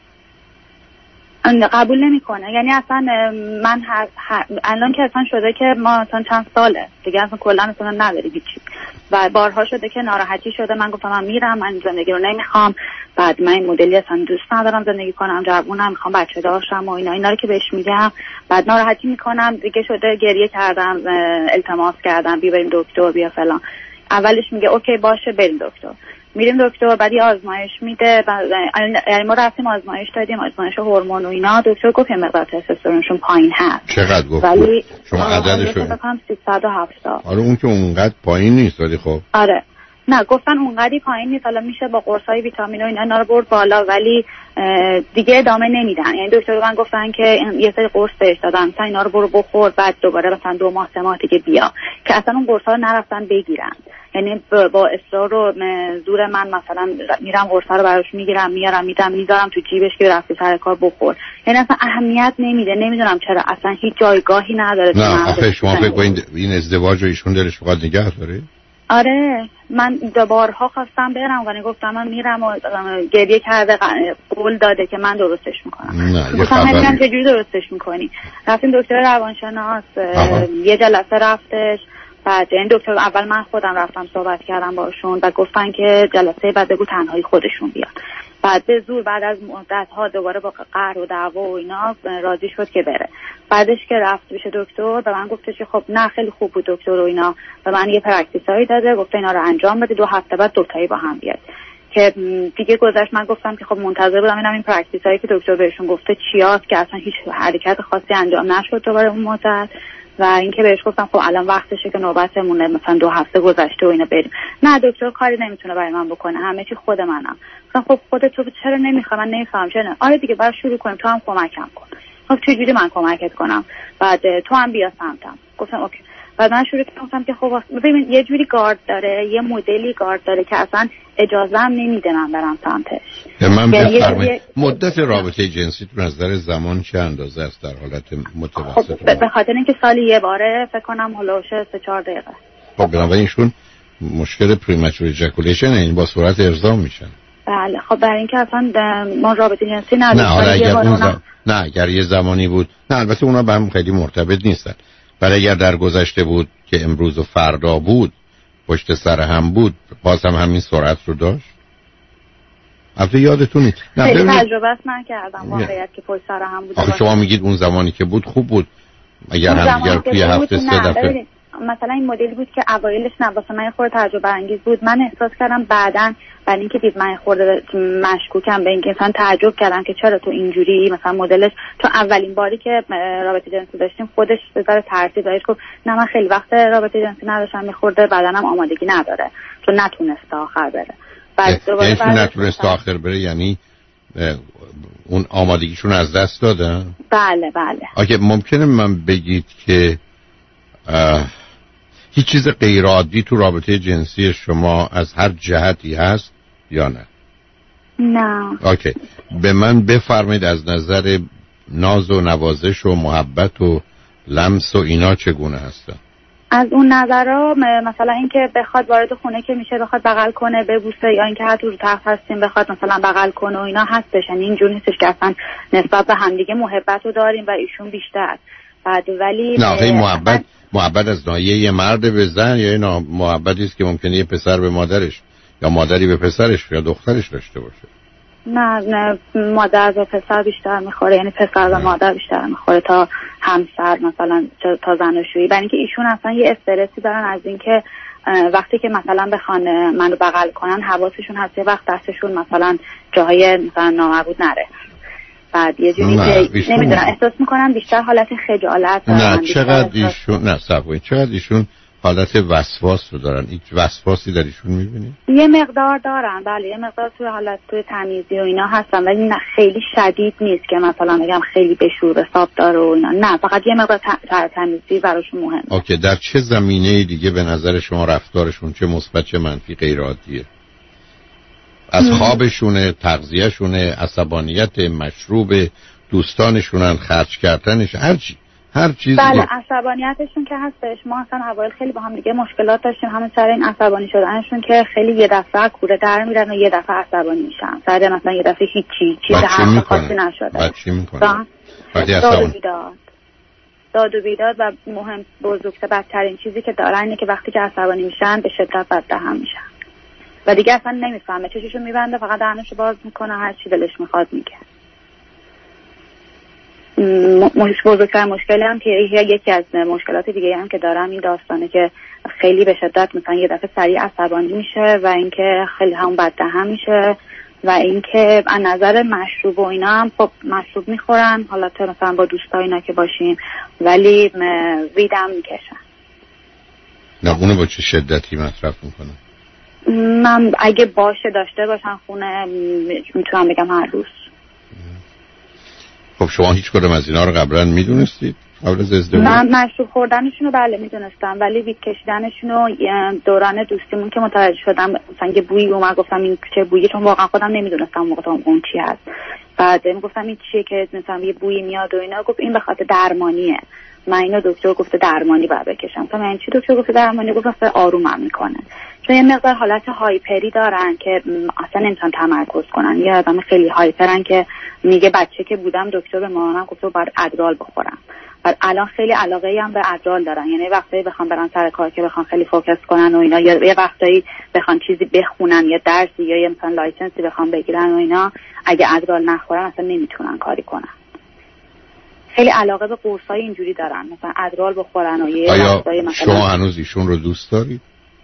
قبول نمیکنه. یعنی اصلا من هر, هر الان که اصلا شده که ما اصلا چند ساله دیگه اصلا کلا اصلا نداری هیچی، و بارها شده که ناراحتی شده، من گفتم من میرم، من زندگی رو نمیخوام، بعد من این مدلی اصلا دوست ندارم زندگی کنم، جوونم، میخوام بچه دارم و اینا اینا رو که بهش میگم، بعد ناراحتی میکنم دیگه. شده گریه کردم، التماس کردم بیا بریم دکتر بیا فلان. اولش میگه اوکی باشه بریم دکتر، میریم دکتر، بعد یه آزمایش میده، یعنی ما رفتیم آزمایش دادیم، آزمایش هورمون و اینا، دکتر گفت یه مقدار تستوسترونشون پایین هست. چقدر گفت؟ ولی شما عددشو بکنم سیصد و هفتاد. آره اون که اونقدر پایین نیست، ولی خب آره نه گفتن اونقدی پایین نیست، حالا میشه با قرصای ویتامین و اینا اینا رو برد بالا، ولی دیگه ادامه نمیدن. یعنی دکتر من گفتن که یه سری قرص بهش دادن مثلا اینا رو برو بخور، بعد دوباره مثلا دو ماه سه ماه دیگه بیا، که اصلا اون قرصا رو نرفتن بگیرن. یعنی با اصرار و زور من مثلا میرم قرصا رو براش میگیرم میارم میدم میذارم تو جیبش که رفته سر کار بخور، یعنی اصلا اهمیت نمیده. نمیدونم چرا اصلا هیچ جایگاهی نداره. نه آخه شما فکر کنید این ازدواج رو ایشون دلش بخواد نگه داره؟ آره من دوبارها خواستم برم ولی گفتم من میرم و گریه کرده، قول داده که من درستش میکنم. نه یه خبری چجوری درستش میکنی؟ رفتیم دکتر روانشناس، یه جلسه رفتش، بعد این دکتر اول من خودم رفتم صحبت کردم باشون و گفتن که جلسه بعد بگو تنهایی خودشون بیان. بعد به زور بعد از مدت ها دوباره با قهر و دعوا و اینا راضی شد که بره. بعدش که رفت پیش دکتر به من گفتش که خب نه خیلی خوب بود دکتر و اینا، به من یه پرکتیسایی داده، گفته اینا رو انجام بده، دو هفته بعد دوتایی با هم بیاد. که دیگه گذشت، من گفتم که خب منتظر بودم اینم این پرکتیسایی که دکتر بهشون گفته چیاست، که اصلا هیچ حرکت خاصی انجام نشد دوباره اون مدت. و اینکه بهش گفتم خب الان وقتشه که نوبتمونه، مثلا دو هفته گذشته و اینا بریم. نه دکتر کاری نمیتونه برای من بکنه، همه چی خود منم. گفتم خب خودت تو چرا نمیخوام؟ من نمیفهمم چرا. آره دیگه بعد شروع کنیم، تو هم کمکم کن. خب چجوری من کمکت کنم؟ بعد تو هم بیا سمتم. گفتم اوکی. بعد من شروع کردم که خب ببین یه جوری گارد داره، یه مدلی گارد داره که اصلا اجازه هم نمیده من برم سمتش. من بفرمایید مدت رابطه جنسیتون از نظر زمان چه اندازه است در حالت متوسط؟ خب به خاطر اینکه سالی یه باره فکر کنم هولوش سه چهار دقیقه. خب بنابراین ایشون مشکل پریمچور ایجاکولیشن این با صورت ارضا میشن. بله خب برای اینکه اصلا ما رابطه جنسی نداشتیم. نه حالا اگر اون زم... نه اگر یه زمانی بود، نه البته اونا به هم خیلی مرتبط نیستن، ولی اگر در گذشته بود که امروز و فردا بود پشت سر هم بود باز هم همین سرعت رو داشت. البته یادتون نیست. نه خیلی تجربه نکردم واقعیت که پشت سر هم بود. آخه شما میگید اون زمانی که بود خوب بود، اگر هم دیگر توی هفته سه دفعه مثلا این مدلی بود که اوایلش نه واسه من خورده تجربه انگیز بود. من احساس کردم بعداً برای اینکه دید من خورده مشکوکم به اینکه مثلا تعجب کردم که چرا تو اینجوری مثلا مدلش، تو اولین باری که رابطه جنسی داشتیم خودش به ذره ترسید داشت گفت نه من خیلی وقت رابطه جنسی نداشتم میخورده بدنم آمادگی نداره چون نتونسته آخر بره. بعد دوباره یعنی نتونسته آخر بره یعنی اون آمادگیشون از دست داده؟ بله بله. آگه ممکنه من بگید که هیچ چیز غیر عادی تو رابطه جنسی شما از هر جهتی هست یا نه؟ نه. اوکی. به من بفرمایید از نظر ناز و نوازش و محبت و لمس و اینا چگونه هستن؟ از اون نظرها مثلا اینکه بخواد وارد خونه که میشه بخواد بغل کنه ببوسه، یا اینکه حتی رو تخت هستیم بخواد مثلا بغل کنه و اینا هستش. یعنی اینجور نیستش که اصلا نسبت به همدیگه محبت رو داریم و ایشون بیشتر. بعد ولی نه خیلی محبت محبت از ناحیه یه مرد به زن یا اینا محبتی است که ممکنه یه پسر به مادرش یا مادری به پسرش یا دخترش داشته باشه. نه نه مادر به پسر بیشتر میخوره، یعنی پسر به مادر بیشتر میخوره تا همسر مثلا تا زناشویی. برای اینکه ایشون اصلا یه استرسی دارن از اینکه وقتی که مثلا بخوان منو بغل کنن حواسشون هست یه وقت دستشون مثلا جاهای مثلا نامربوط نره. بعد یه جوری که نمیدونم احساس میکنم بیشتر حالت خجالت نه چقدر ایشون نه صبوی چقدر ایشون حالت وسواس رو دارن. هیچ وسواسی در ایشون میبینی؟ یه مقدار دارن بله، یه مقدار توی حالت توی تمیزی و اینا هستن ولی نه خیلی شدید نیست که مثلا بگم خیلی به شور حساب داره و اینا، نه فقط یه مقدار تمیزی براشون مهمه. اوکی. در چه زمینه دیگه به نظر شما رفتارشون چه مثبت چه منفی غیر عادیه؟ از خوابشونه، تغذیه‌شونه، عصبانیت، مشروب، دوستانشونن، خرج کردنش، هر چی هر چیزی. بله عصبانیتشون که هستش. ما اصلا اوایل خیلی با هم دیگه مشکلات داشتیم همه سر این عصبانی شدنشون که خیلی یه دفعه کوره در میرن و یه دفعه عصبانی میشن. سر مثلا یه دفعه هیچی چیز حرف خاصی نشده. بعد چی میکنه؟ داد و بیداد. داد و بیداد و مهم بزرگتر بدترین چیزی که دارن اینه که وقتی که عصبانی میشن به شدت بددهن میشن. و دیگه اصلا نمیفهمه چششو میبنده فقط دهنشو باز میکنه هر چی دلش میخواد میگه. مش بزرگتر مشکلی هم که یکی از مشکلات دیگه هم که دارم این داستانه که خیلی به شدت مثلا یه دفعه سریع عصبانی میشه و اینکه خیلی هم بددهن میشه و اینکه از نظر مشروب و اینا هم خب مشروب میخورن حالت مثلا با دوستای اینا که باشیم ولی ویدم میکشن. نه اونو با چه شدتی مصرف میکنن؟ من اگه باشه داشته باشن خونه میتونم بگم هر روز. خب شما هیچ کدوم از اینا رو قبلا میدونستید؟ قبل از ازدواج؟ من مشروب خوردنشون رو بله میدونستم ولی وید کشیدنشون رو دوران دوستیمون که متوجه شدم مثلا یه بویی اومد گفتم این چه بویی، چون واقعا خودم نمیدونستم موقع اون چی هست. بعد میگفتم این چیه که مثلا یه بویی میاد و اینا، گفت این به خاطر درمانیه. من اینو دکتر گفته درمانی باید بکشم. تا من چی دکتر گفته درمانی؟ گفت اصلا آرومم میکنه. چون یه مقدار حالت هایپری دارن که اصلا نمیتونن تمرکز کنن. یه آدم خیلی هایپرن که میگه بچه که بودم دکتر به مامانم گفت باید ادرال بخورم. بعد الان خیلی علاقه‌ای هم به ادرال دارن، یعنی وقتی بخوام برن سر کار که بخوام خیلی فوکس کنن و اینا، یا یه وقتایی بخوام چیزی بخونن یا درسی یا مثلا لایسنسی بخوام بگیرن و اینا، اگه ادرال نخورن اصلا نمیتونن کاری کنن. خیلی علاقه به قرصای اینجوری دارن، مثلا ادرال بخورن و یه وقتایی مثلا. شما هنوز ایشون رو دوست دارید؟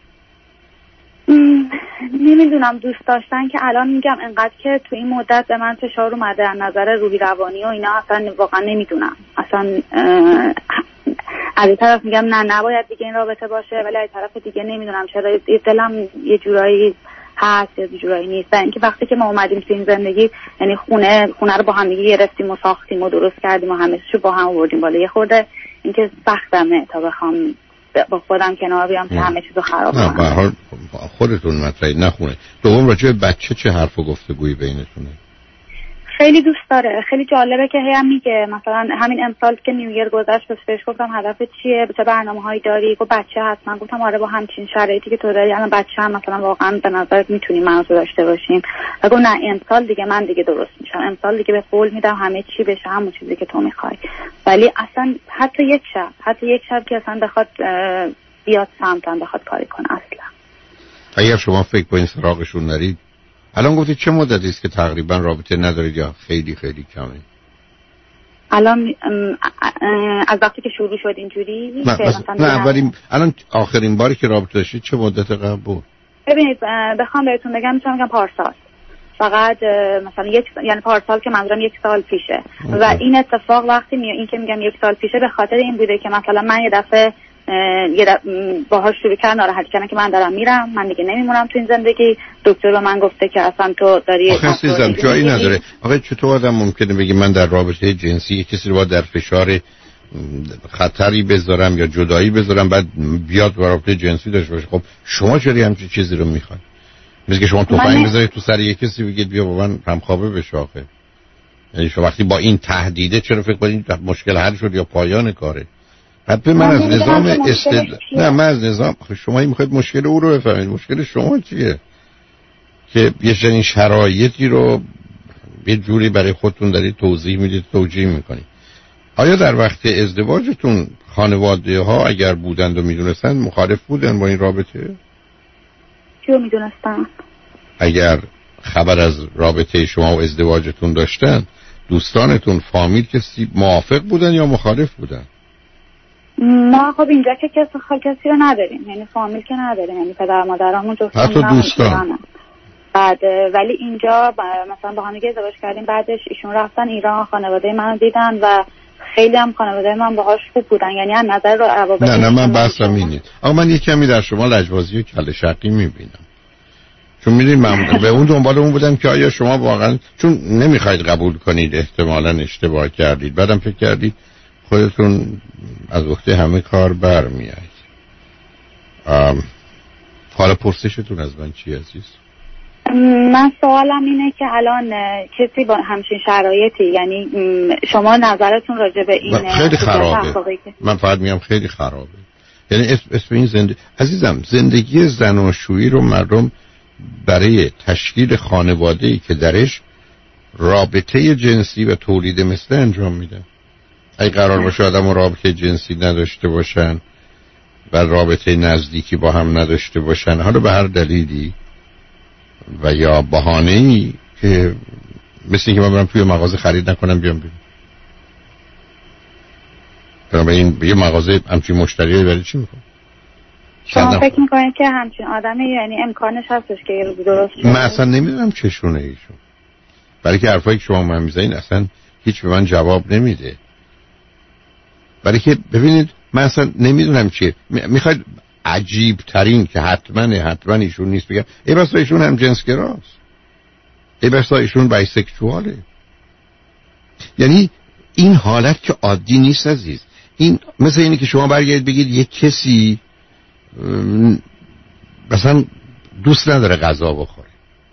نمیدونم دوست داشتن که الان میگم انقدر که تو این مدت به من فشار اومده از نظر روحی روانی و اینا، اصلا واقعا نمیدونم. اصلا از این طرف میگم نه نباید دیگه این رابطه باشه، ولی از طرف دیگه نمیدونم چرا دلم یه جورایی هست یا یه جورایی نیست. و اینکه وقتی که ما اومدیم تو این زندگی، یعنی خونه خونه رو با هم دیگه گرفتیم و ساختیم و درست کردیم و همه چیزو با هم آوردیم بالا، یه خورده اینکه سختمه تا بخوام با خودم کنار بیام که همه چیزو خراب کنم. نه به هر حال خودتون مطرح نخونه. دوم راجع به بچه چه حرف و گفتگویی بینتونه؟ خیلی دوست داره، خیلی جالبه که هی میگه مثلا همین امسال که نیویر گذشت بهش گفتم هدفت چیه، چه برنامه‌هایی داری؟ گفت بچه هستم. گفتم آره با همچین شرایطی که تو داری الان بچه هم مثلا واقعا به نظرت میتونی منو داشته باشیم؟ و گفت نه امسال دیگه من دیگه درست میشم، امسال دیگه به قول میدم همه چی بشه همون چیزی که تو میخوای. ولی اصلا حتی یک شب حتی یک شب که اصلا بخواد بیاد سمتم بخواد کاری کنه اصلا. اگر شما فکر کنید سراغشون نرید، الان گفتید چه مدتی است که تقریبا رابطه ندارید یا خیلی خیلی کمه؟ الان از وقتی که شروع شد اینجوری نه نه اولی الان آخرین باری که رابطه داشتید چه مدت قبل بود؟ ببینید بخوام بهتون بگم میتونم بگم پارسال، فقط مثلا یک یعنی پارسال که منظورم یک سال پیشه. و این اتفاق وقتی می این که میگم یک سال پیشه به خاطر این بوده که مثلا من یه دفعه یه باهاش شروع کردن ناراحت کردن که من دارم میرم، من دیگه نمیمونم تو این زندگی. دکتر به من گفته که اصلا تو داری آخه عزیزم جایی نداره. آخه چطور آدم ممکنه بگه من در رابطه جنسی کسی رو با در فشار خطری بذارم یا جدایی بذارم بعد بیاد رابطه جنسی داشته باشه؟ خب شما چرا همچین چیزی رو میخواید؟ مثل که شما تفنگ بذارید تو سر یک کسی بگید بیا با من همخوابه بشه. آخه یعنی شما وقتی با این تهدیده چرا فکر کنید مشکل حل شد یا پایان کاره؟ حتی من از نظام استد... نه من از نظام شما میخواید مشکل او رو بفهمید، مشکل شما چیه که یه چنین شرایطی رو یه جوری برای خودتون دارید توضیح میدید، توجیه میکنید. آیا در وقت ازدواجتون خانواده ها اگر بودند و میدونستند مخالف بودن با این رابطه؟ چیو میدونستن؟ اگر خبر از رابطه شما و ازدواجتون داشتن دوستانتون فامیل کسی موافق بودن یا مخالف بودن؟ ما خب اینجا که کسی خال کسی رو نداریم، یعنی فامیل که نداریم، یعنی پدر مادرامون جفتمون حتی دوستان. بعد ولی اینجا مثلا با هم ازدواج کردیم، بعدش ایشون رفتن ایران، خانواده منو دیدن و خیلی هم خانواده من باهاش خوب بودن، یعنی از نظر روابط. نه نه من بحثم اینه. آقا من یه کمی در شما لجبازی و کله شقی میبینم، چون میدونید من به اون دنبال اون بودم که آیا شما واقعا چون نمیخواید قبول کنید احتمالاً اشتباه کردید، بعدم فکر کردید خودتون از وقتی همه کار برمیایید. حالا پرسشتون از من چی عزیز؟ من سوالم اینه که الان کسی با همچین شرایطی، یعنی شما نظرتون راجع به این خیلی خرابه. من فقط میگم خیلی خرابه. یعنی اسم, اسم این زندگی عزیزم، زندگی زناشویی رو مردم برای تشکیل خانواده‌ای که درش رابطه جنسی و تولید مثل انجام میدن. اگه قرار باشه آدم رابطه جنسی نداشته باشن و رابطه نزدیکی با هم نداشته باشن، حالا به هر دلیلی و یا بهانه‌ای که مثل اینکه من برم توی مغازه خرید نکنم بیام بیرون، برام این یه مغازه همچین مشتریایی برای چی میکنم؟ شما فکر میکنید که همچین آدمی یعنی امکانش هستش که یه روزی درست شه؟ من اصلا نمیدونم چشونه ایشون، برای که حرفایی که شما من میزنین اصلا هیچ به من جواب نمیده. برای که ببینید من اصلا نمیدونم چیه. میخواید عجیب ترین که حتما حتما ایشون نیست بگم ای بسا ایشون هم جنسگراست، ای بسا ایشون بایسکشواله. یعنی این حالت که عادی نیست عزیز. این مثل اینه که شما برگردید بگید یک کسی مثلا دوست نداره غذا بخوره،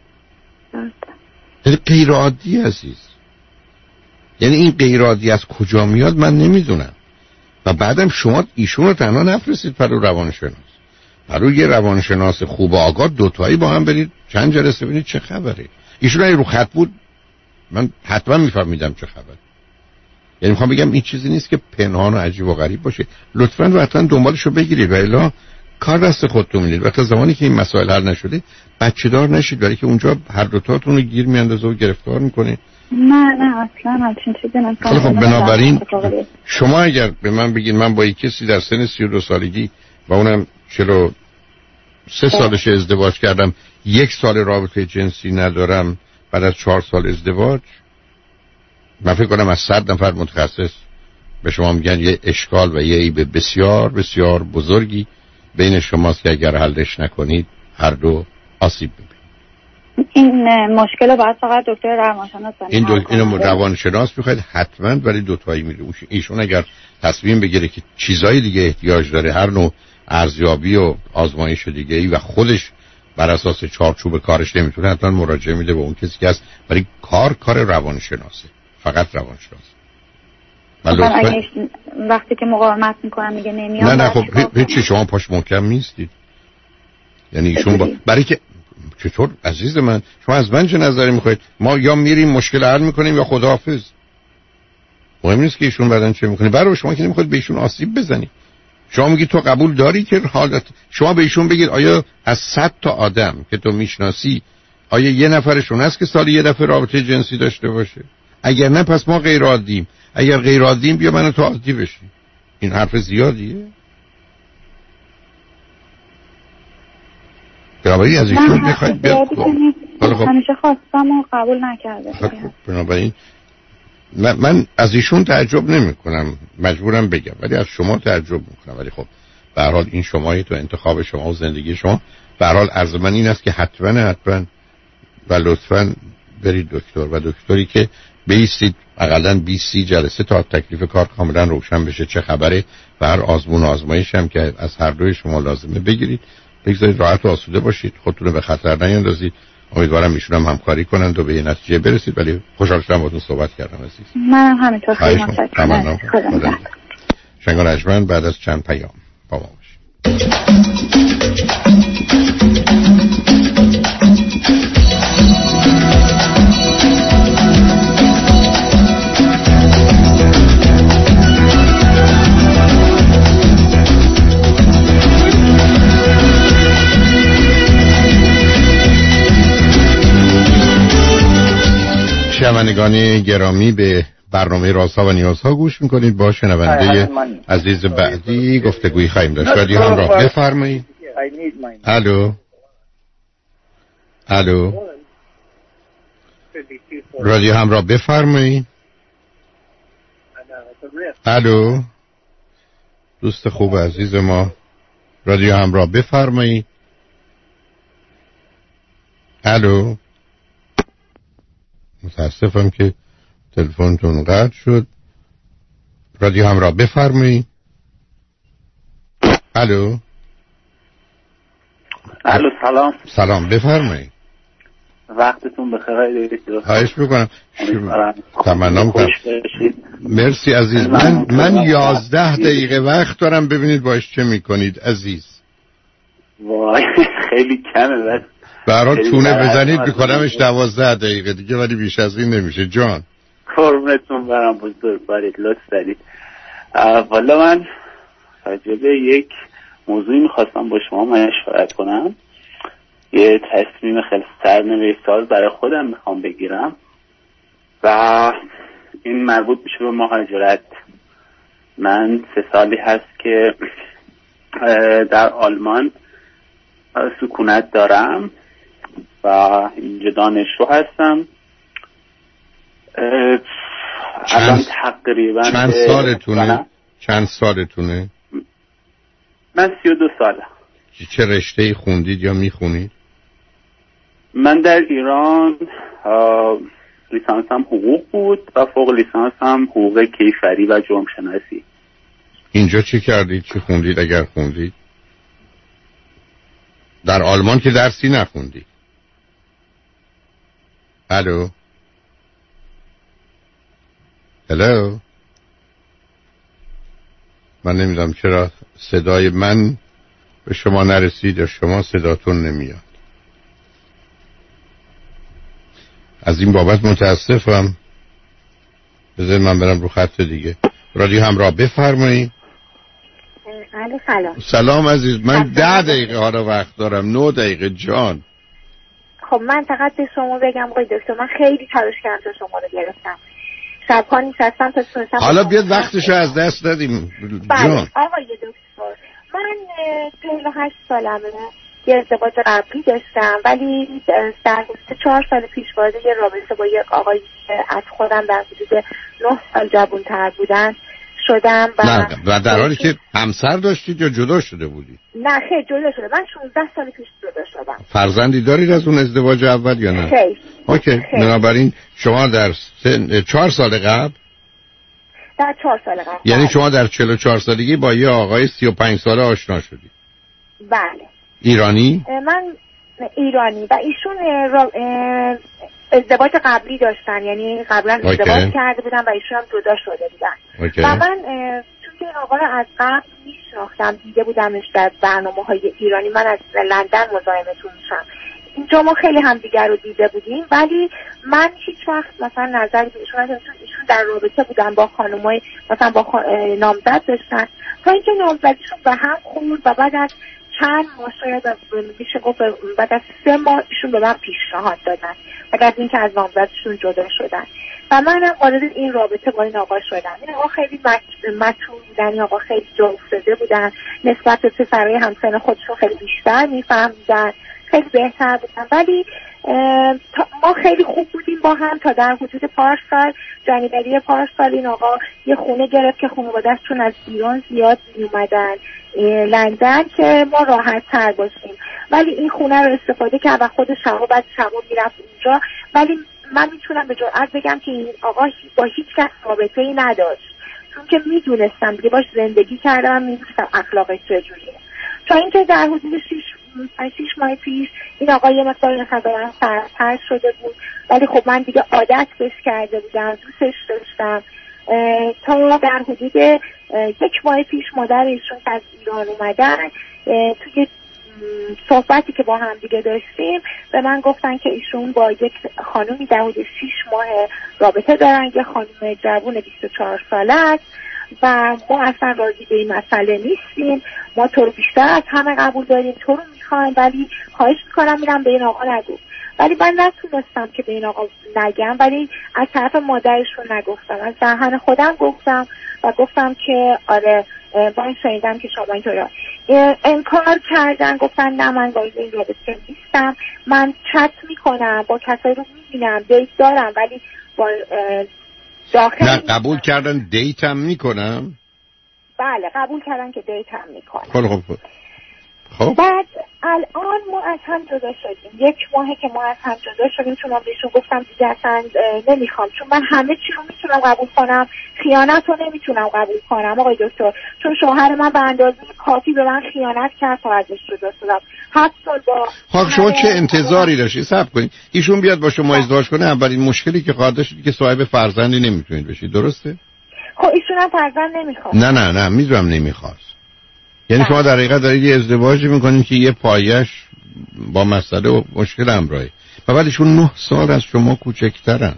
یعنی غیر عادی عزیز. یعنی این غیر عادی از کجا میاد من نمیدونم. و بعدم شما ایشون رو تنها نفرستید پرو روانشناس، پرو یه روانشناس خوب و آگاه دوتایی با هم برید چند جلسه ببینید چه خبره. ایشون اگه رو خط بود من حتما میفهمیدم چه خبره. یعنی میخوام بگم این چیزی نیست که پنهان و عجیب و غریب باشه. لطفاً و حتما دنبالش رو بگیرید و الا کار دست خودتون میدید و تا زمانی که این مسائل حل نشده بچه دار نشید، برای که اونجا هر دوتاتون رو گیر میاندازه و گرفتار میکنه. نه نه اصلا همچین چیزی نمی‌کنم. خب بنابراین شما اگر به من بگید من با یک کسی در سن سی و دو سالگی و اونم چهل و سه سالش ازدواج کردم، یک سال رابطه جنسی ندارم، بعد از چهار سال ازدواج، من فکر کنم از صد نفر متخصص به شما میگن یه اشکال و یه عیب بسیار بسیار بزرگی بین شماست که اگر حلش نکنید هر دو آسیب ببینید. این مشکل رو باید فقط دکتر روانشناس این دو... اینو روانشناس میخواید حتما، ولی دوتایی میره. ایشون اگر تصمیم بگیره که چیزای دیگه احتیاج داره، هر نوع ارزیابی و آزمایش دیگه ای و خودش بر اساس چارچوب کارش نمیتونه، حتما مراجعه میده به اون کسی که هست برای کار کار روانشناسه، فقط روانشناس. لطفا وقتی که مقاومت میکنم میگه نمیام. نه نه خب هیچی، شما پاش محکم نیستید. یعنی ایشون با... برای که چطور عزیز من شما از من چه نظری میخواید؟ ما یا میریم مشکل حل میکنیم یا خداحافظ. مهم نیست که ایشون بعدن چه میکنه. برای شما که نمیخواید به ایشون آسیب بزنید. شما میگی تو قبول داری که حالت شما به ایشون بگید آیا از صد تا آدم که تو میشناسی آیا یه نفرشون هست که سالی یه دفعه رابطه جنسی داشته باشه؟ اگر نه پس ما غیر عادیم. اگر غیر عادیم بیا من و تو عادی بشیم. این حرف زیادیه. بنابراین از ایشون بخواید بیاد. خب همیشه خواستم و قبول نکرده. خب بنابراین من, من از ایشون تعجب نمی کنم، مجبورم بگم، ولی از شما تعجب میکنم. ولی خب به هر حال این شمایی تو انتخاب شما و زندگی شما. به هر حال عرض من این است که حتما حتما و لطفاً برید دکتر و دکتری که بیستید اقلاً بیست سی جلسه تا تکلیف کار کاملا روشن بشه چه خبره و هر آزمون و آزمایش هم که از هر دوی شما لازمه بگیرید. بگذارید راحت و آسوده باشید، خودتون رو به خطر نیندازید. امیدوارم ایشون هم همکاری کنند و به یه نتیجه برسید. ولی خوشحال شدم باهاتون صحبت کردم عزیز. من همینطور خیلی متشکرم. شنگان رجمن بعد از چند پیام با ما باشید. شنوندگان گرامی به برنامه رازها و نیازها گوش میکنید. با شنونده عزیز بعدی گفتگویی خواهیم داشت. رادیو همراه بفرمایید. الو الو رادیو همراه بفرمایید. الو دوست خوب عزیز ما رادیو همراه بفرمایید. الو متاسفم که تلفنتون قطع شد. رادیو همراه بفرمایید. الو الو سلام. سلام بفرمایید. وقتتون بخیر. خواهش میکنم. تمنا میکنم. مرسی عزیز. من من یازده دقیقه وقت دارم، ببینید باش چه میکنید عزیز. وای خیلی کمه. بس به هر حال تونه بزنید بکنمش دوازده دقیقه دیگه، ولی بیش از این نمیشه. جان قربونتون برم، بزرگوارید، لطف دارید. والا من راجع به یک موضوعی میخواستم با شما مشورت کنم. یه تصمیم خیلی سرنوشت‌ساز برای خودم میخوام بگیرم و این مربوط میشه به مهاجرت. من سه سالی هست که در آلمان سکونت دارم و اینجا دانشجو هستم. الان تقریبا چند سالتونه؟ چند سالتونه؟ من سی و دو ساله. چه رشته‌ای خوندید یا میخونید؟ من در ایران لیسانسم حقوق بود و فوق لیسانسم حقوق کیفری و جرم شناسی. اینجا چی کردید؟ چی خوندید اگر خوندید؟ در آلمان که درسی نخوندید. الو الو من نمیدونم چرا صدای من به شما نرسید یا شما صداتون نمیاد. از این بابت متاسفم. بذار من برم رو خط دیگه. رادیو همراه بفرمایید. الو سلام. سلام عزیز. من ده دقیقه ها رو وقت دارم. نه دقیقه جان. خب من فقط به شما بگم آقای دکتر من خیلی تلاش کردم تا شما رو گرفتم. شب‌ها نشستم تا تونستم. حالا بیاد وقتشو از دست ندیم. بله آقای دکتر من چهل و هشت سالمه. یه ارتباط قبلی داشتم ولی در چهار سال پیش وارد یه رابطه با یک آقایی که از خودم در حدود نه سال جوان‌تر بودن شدم و نه و در حالی که همسر داشتید یا جدا شده بودید؟ نه خیلی جدا شده. من شانزده سال پیش جدا شدم. فرزندی دارید از اون ازدواج اول یا نه؟ خیلی. اوکی. بنابراین شما در سن چهار سال قبل در چهار سال قبل. یعنی شما در چهل و چهار سالگی با یه آقای سی و پنج ساله آشنا شدید؟ بله. ایرانی؟ من ایرانی و ایشون ازدواج قبلی داشتن، یعنی قبلا ازدواج کرده بودن و ایشون هم جدا شده بودن. اوکی. و من چون که این آقا رو از قبل میشناختم، دیده بودمش در برنامه‌های ایرانی، من از لندن مزاحمتون میشم، اینجا ما خیلی همدیگر رو دیده بودیم، ولی من هیچ وقت مثلا نظری به ایشون نداشتم. ایشون در رابطه بودن با خانمای مثلا با خان... نامزد داشتن، تا اینکه نامزدیشون به هم خورد و بعد از چند ماه، شاید میشه گفت بعد از سه ماه، ایشون به من پیشنهاد دادن بعد از اینکه از نامزدشون جدا شدن و منم وارد این رابطه با این آقا شدم. این آقا خیلی متون بودن، این آقا خیلی جا افتاده بودن، نسبت به پسرای همسن خودشون خیلی بیشتر میفهمیدن، خیلی بهتر بودن، ولی ما خیلی خوب بودیم با هم تا در حدود پارسال، جنیبری پارسال این آقا یه خونه گرفت که خانواده‌شون از ایران زیاد می اومدن لندن که ما راحت تر باشیم، ولی این خونه رو استفاده کرد و خود شما بعد شما میرفت اونجا، ولی من میتونم به جرئت بگم که این آقا با هیچ کس رابطه ای نداشت، چون که میدونستم دیگه باش زندگی کردم، میدونستم اخلاقش چجوریه. تا اینکه در حدود شیش شیش ماه پیش این آقا یه مقدار نخبرم سرپر شده بود، ولی خب من دیگه عادت بهش کرده بودم، دوستش داشتم. تا در حدود یک ماه پیش مادر ایشون از ایران اومدن، توی صحبتی که با هم دیگه داشتیم به من گفتن که ایشون با یک خانومی در حدود شیش ماه رابطه دارن، یه خانم جوون بیست و چهار ساله است و ما اصلا راضی به این مسئله نیستیم، ما تو رو بیشتر از همه قبول داریم، تو رو میخوایم، ولی خواهش میکنم میرم به این آقا نگو. ولی من نتونستم که به این آقا نگم، ولی از طرف مادرشون نگفتم، از دهن خودم گفتم و گفتم که آره من شنیدم که شما اینطور انکار کردن، گفتن نه من وارد این رابطه نیستم، من چت میکنم با کسایی رو میبینم، دیت دارم، ولی با داخل نه قبول کردن دیت هم میکنم. بله قبول کردن که دیت هم میکنم. خب خب خب بعد الان ما از هم جدا شدیم، یک ماهه که ما از هم جدا شدیم، چون من بهشون گفتم دیگه اصلا نمیخوام، چون من همه چی رو میتونم قبول کنم، خیانت رو نمیتونم قبول کنم آقای دکتر، چون شوهر من به اندازه کافی به من خیانت کرد تا ازش جدا شدم. هفت سال با خب شما چه انتظاری داشتید؟ صبر کنید ایشون بیاد با شما ازدواج کنه، اولین مشکلی که خواهد داشت که صاحب فرزندی نمیتونید بشید، درسته؟ خب ایشون هم فرزند نمیخواد. نه نه نه میدونم نمیخواد، یعنی شما در حقیقت دارید یه ازدواجی میکنید که یه پایش با مسئله و مشکل همراهی و بعدشون نه سال از شما کوچکترن.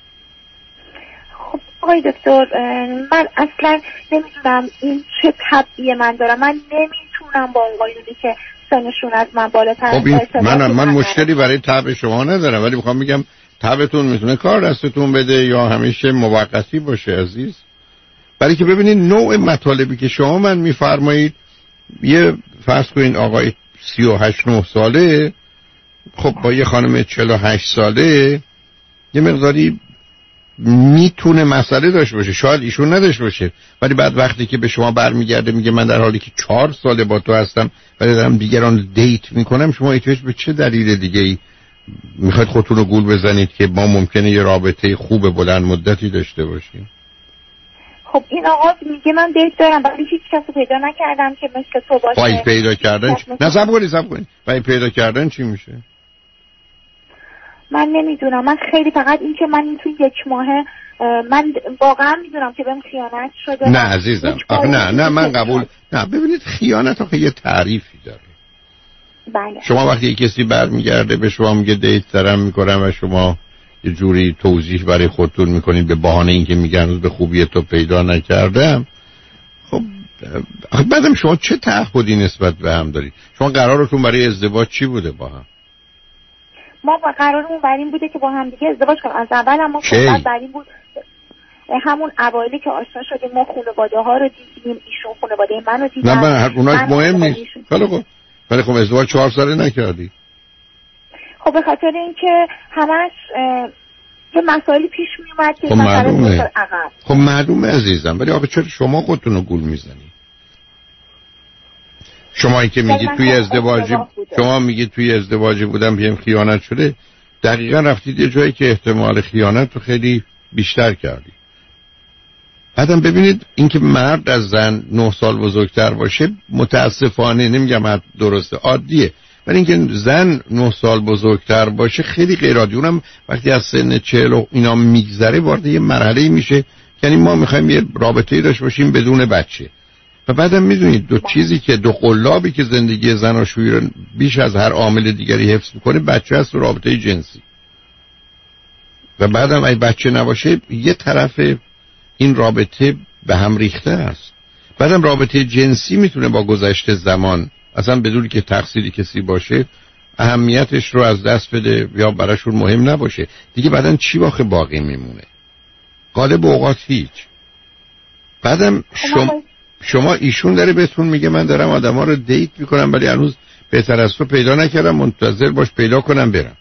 خب آقای دکتر من اصلا نمیدونم این چه طبعی من دارم، من نمیتونم با آقایونی که سنشون از من بالاتر. خب این من من مشکلی برای طبع شما ندارم، ولی میخوام بگم طبعتون میتونه کار دستتون بده یا همیشه موقتی باشه عزیز. برای که ببینید نوع مطالبی که شما من میفرمایید، یه فرض کنین آقای سی و هشت نه ساله خب با یه خانم چهل و هشت ساله یه مقداری میتونه مسئله داشته باشه، شاید ایشون نداشته باشه، ولی بعد وقتی که به شما برمیگرده میگه من در حالی که چهار ساله با تو هستم ولی دارم دیگران دیت میکنم، شما احتیاج به چه دلیل دیگه ای میخواید خودتون رو گول بزنید که ما ممکنه یه رابطه خوب بلند مدتی داشته باشیم؟ خب این آقا میگه من دیت دارم ولی هیچ کس پیدا نکردم که مثل تو باشه. وای پیدا کردن چ... نه صبر کنید صبر کنید وای پیدا کردن چی میشه؟ من نمیدونم، من خیلی فقط این که من توی یک ماهه من واقعا میدونم که بهم خیانت شده. نه عزیزم آخه نه نه من قبول نه. ببینید خیانت آخه یه تعریفی داره. بله. شما وقتی کسی برمیگرده به شما میگه دیت دارم میکنم و شما یه جوری توضیح برای خودتون میکنید به بهانه اینکه میگن هنوز به خوبی تو پیدا نکردم، خب بعدم شما چه تعهدی نسبت به هم دارید؟ شما قرارتون برای ازدواج چی بوده با هم؟ ما قرارمون بر این بوده که با هم دیگه ازدواج کنیم. از اول هم ما صحبت بر این بود، همون اوایلی که آشنا شدیم ما خانواده ها رو دیدیم، ایشون خانواده منو دیدن. نه من اوناش مهم نیست. خیلی خوب. ولی خب ازدواج چهار ساله نکردی؟ خب به خاطر اینکه همش یه مسائلی پیش می اومد که خب معلومه. خب معلومه عزیزم، ولی آخه چرا شما خودتون رو گول میزنی؟ شمایی که میگید توی ازدواجی شما میگید توی ازدواجی بودم بهم خیانت شده، دقیقا رفتید یه جایی که احتمال خیانت رو خیلی بیشتر کردی. بعدم ببینید اینکه مرد از زن نه سال بزرگتر باشه متاسفانه، نمیگم درسته، عادیه، ولی اینکه زن نه سال بزرگتر باشه خیلی غیر عادیه. اونم وقتی از سن چهل و اینا میگذره وارد یه مرحله میشه، یعنی ما میخوایم یه رابطه‌ای داشته باشیم بدون بچه. و بعدم میدونید دو چیزی که دو قلابی که زندگی زناشویی رو بیش از هر عامل دیگری حفظ میکنه بچه هست و رابطه جنسی. و بعدم اگه بچه نباشه یه طرف این رابطه به هم ریخته است. بعدم رابطه جنسی میتونه با گذشت زمان اصلا بدون که تقصیری کسی باشه اهمیتش رو از دست بده یا براشون مهم نباشه دیگه. بعدم چی واقع باقی میمونه؟ غالب اوقات هیچ. بعدم شما شما ایشون داره بهتون میگه من دارم آدما رو دیت میکنم ولی هنوز بهتر از تو پیدا نکردم، منتظر باش پیدا کنم برم.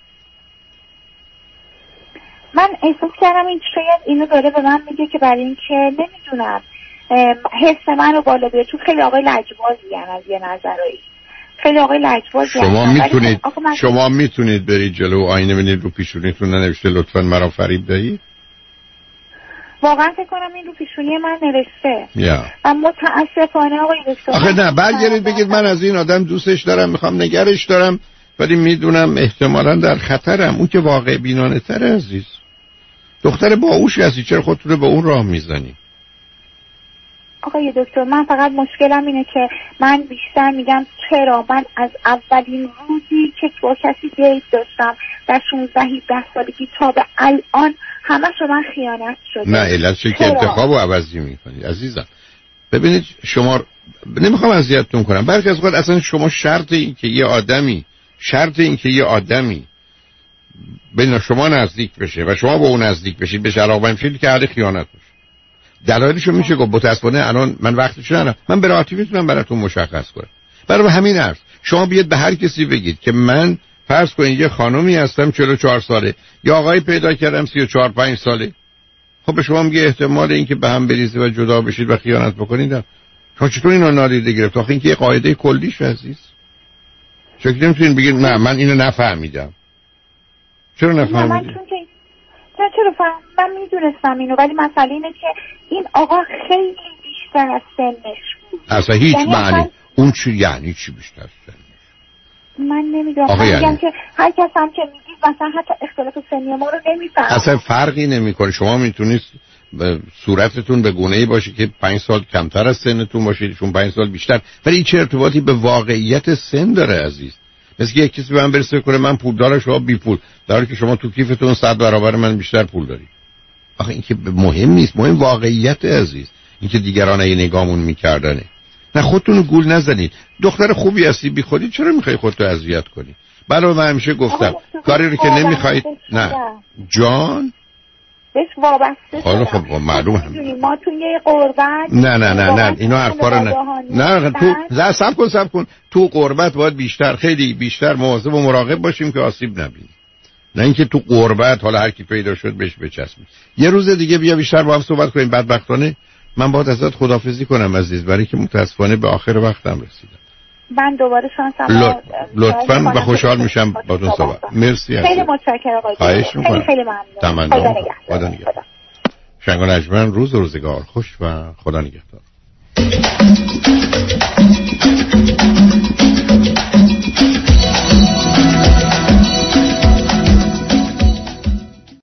من احساس کردم این شاید اینو داره به من میگه که برای این که نمیدونم حس من رو بالا بیاره، چون خیلی آقای لجبازی هم از یه نظرایی خیلی آقای لجبازی شما میتونید من... شما میتونید برید جلو آینه ببینید رو پیشونیتون ننوشته لطفاً مرا فریب دهید؟ واقعا فکر کنم این رو پیشونی من نوشته yeah. و متاسفانه آقای دکتر آخه نه برگردید بگید من از این آدم دوستش دارم، میخوام نگرش دارم ولی میدونم احتمالاً در خطرم. اون که واقع بینانه تره عزیز. دختر باهوشی هستی، چرا خودتون رو به اون راه میزنی؟ آقای دکتر من فقط مشکلم اینه که من بیشتر میگم چرا من از اولین روزی که با کسی دیت داشتم در شانزده هفده سالگی تا به الان همش رو من خیانت شده. نه علت چه که انتخاب رو عوضی میکنی عزیزم. ببینید شما نمیخوام اذیتتون کنم، برخی از وقت اصلا شما شرط این که یه آدمی شرط این که یه آدمی بین شما نزدیک بشه و شما با اون نزدیک بشید بشه علاقه بشید که حال خیانت باشه. دلایلشو میشه گفت. متأسفانه الان من وقتش ندارم، من به راحتی میتونم براتون مشخص کنم. برای همین عرض شما بیاد به هر کسی بگید که من فرض کنید یه خانومی هستم چهل و چهار ساله یا آقای پیدا کردم سی و چهار پنج ساله، خب به شما میگه احتمال اینکه به هم بریزید و جدا بشید و خیانت بکنید. شما چطور اینو نادیده گرفت؟ آخه این که یه قاعده کلیش عزیز. چطور نمیتونین بگید نه من اینو نفهمیدم؟ چرا نفهمیدی؟ نه چرا فهم؟ من میدونستم اینو ولی مسئله اینه که این آقا خیلی بیشتر از سنش بود. اصلا هیچ یعنی معنی اصلا... اون چی یعنی چی بیشتر از سنش؟ من نمیدونم. من میگم یعنی... که هر کس هم که میگید مثلا حتی اختلاف سنی ما رو نمیفهم. اصلا فرقی نمیکنه. شما میتونید صورتتون به گونه‌ای باشه که پنج سال کمتر از سنتون باشید، چون پنج سال بیشتر، ولی این چه ارتباطی به واقعیت سن داره عزیز؟ مثل که یک کسی به من برسه کنه من پول دارم شما بی پول، در حالی که شما تو کیفتون صد برابر من بیشتر پول داری. آخه این که مهم نیست، مهم واقعیت عزیز. این که دیگران ای نگامون میکردنه. نه خودتون گول نزنید. دختر خوبی هستی بی خودی، چرا میخوای خودتو اذیت کنی؟ برای من همیشه گفتم کاری رو که نمیخواید نه جان بهش وابسته. حالا خب معلوم هم ما تو یه قربت نه نه نه نه اینا حرفا رو نه نه تو ز صبر کن صبر کن تو قربت باید بیشتر خیلی بیشتر مواظب و مراقب باشیم که آسیب نبینیم، نه اینکه تو قربت حالا هر کی پیدا شد بهش بچسبیم. یه روز دیگه بیا بیشتر با هم صحبت کنیم. بدبختانه من باید ازت خداحافظی کنم عزیز، برای که متاسفانه به آخر وقتم رسیدم. من دوباره شانسم لط... لطفاً و خوشحال میشم باهاتون صحبت. مرسی. خیلی متشکرم آقای. خیلی خیلی ممنون. خدا نگهدار. خدا نگهدار. شنگ و نجمن روز و روزگار خوش و خدا نگهدار.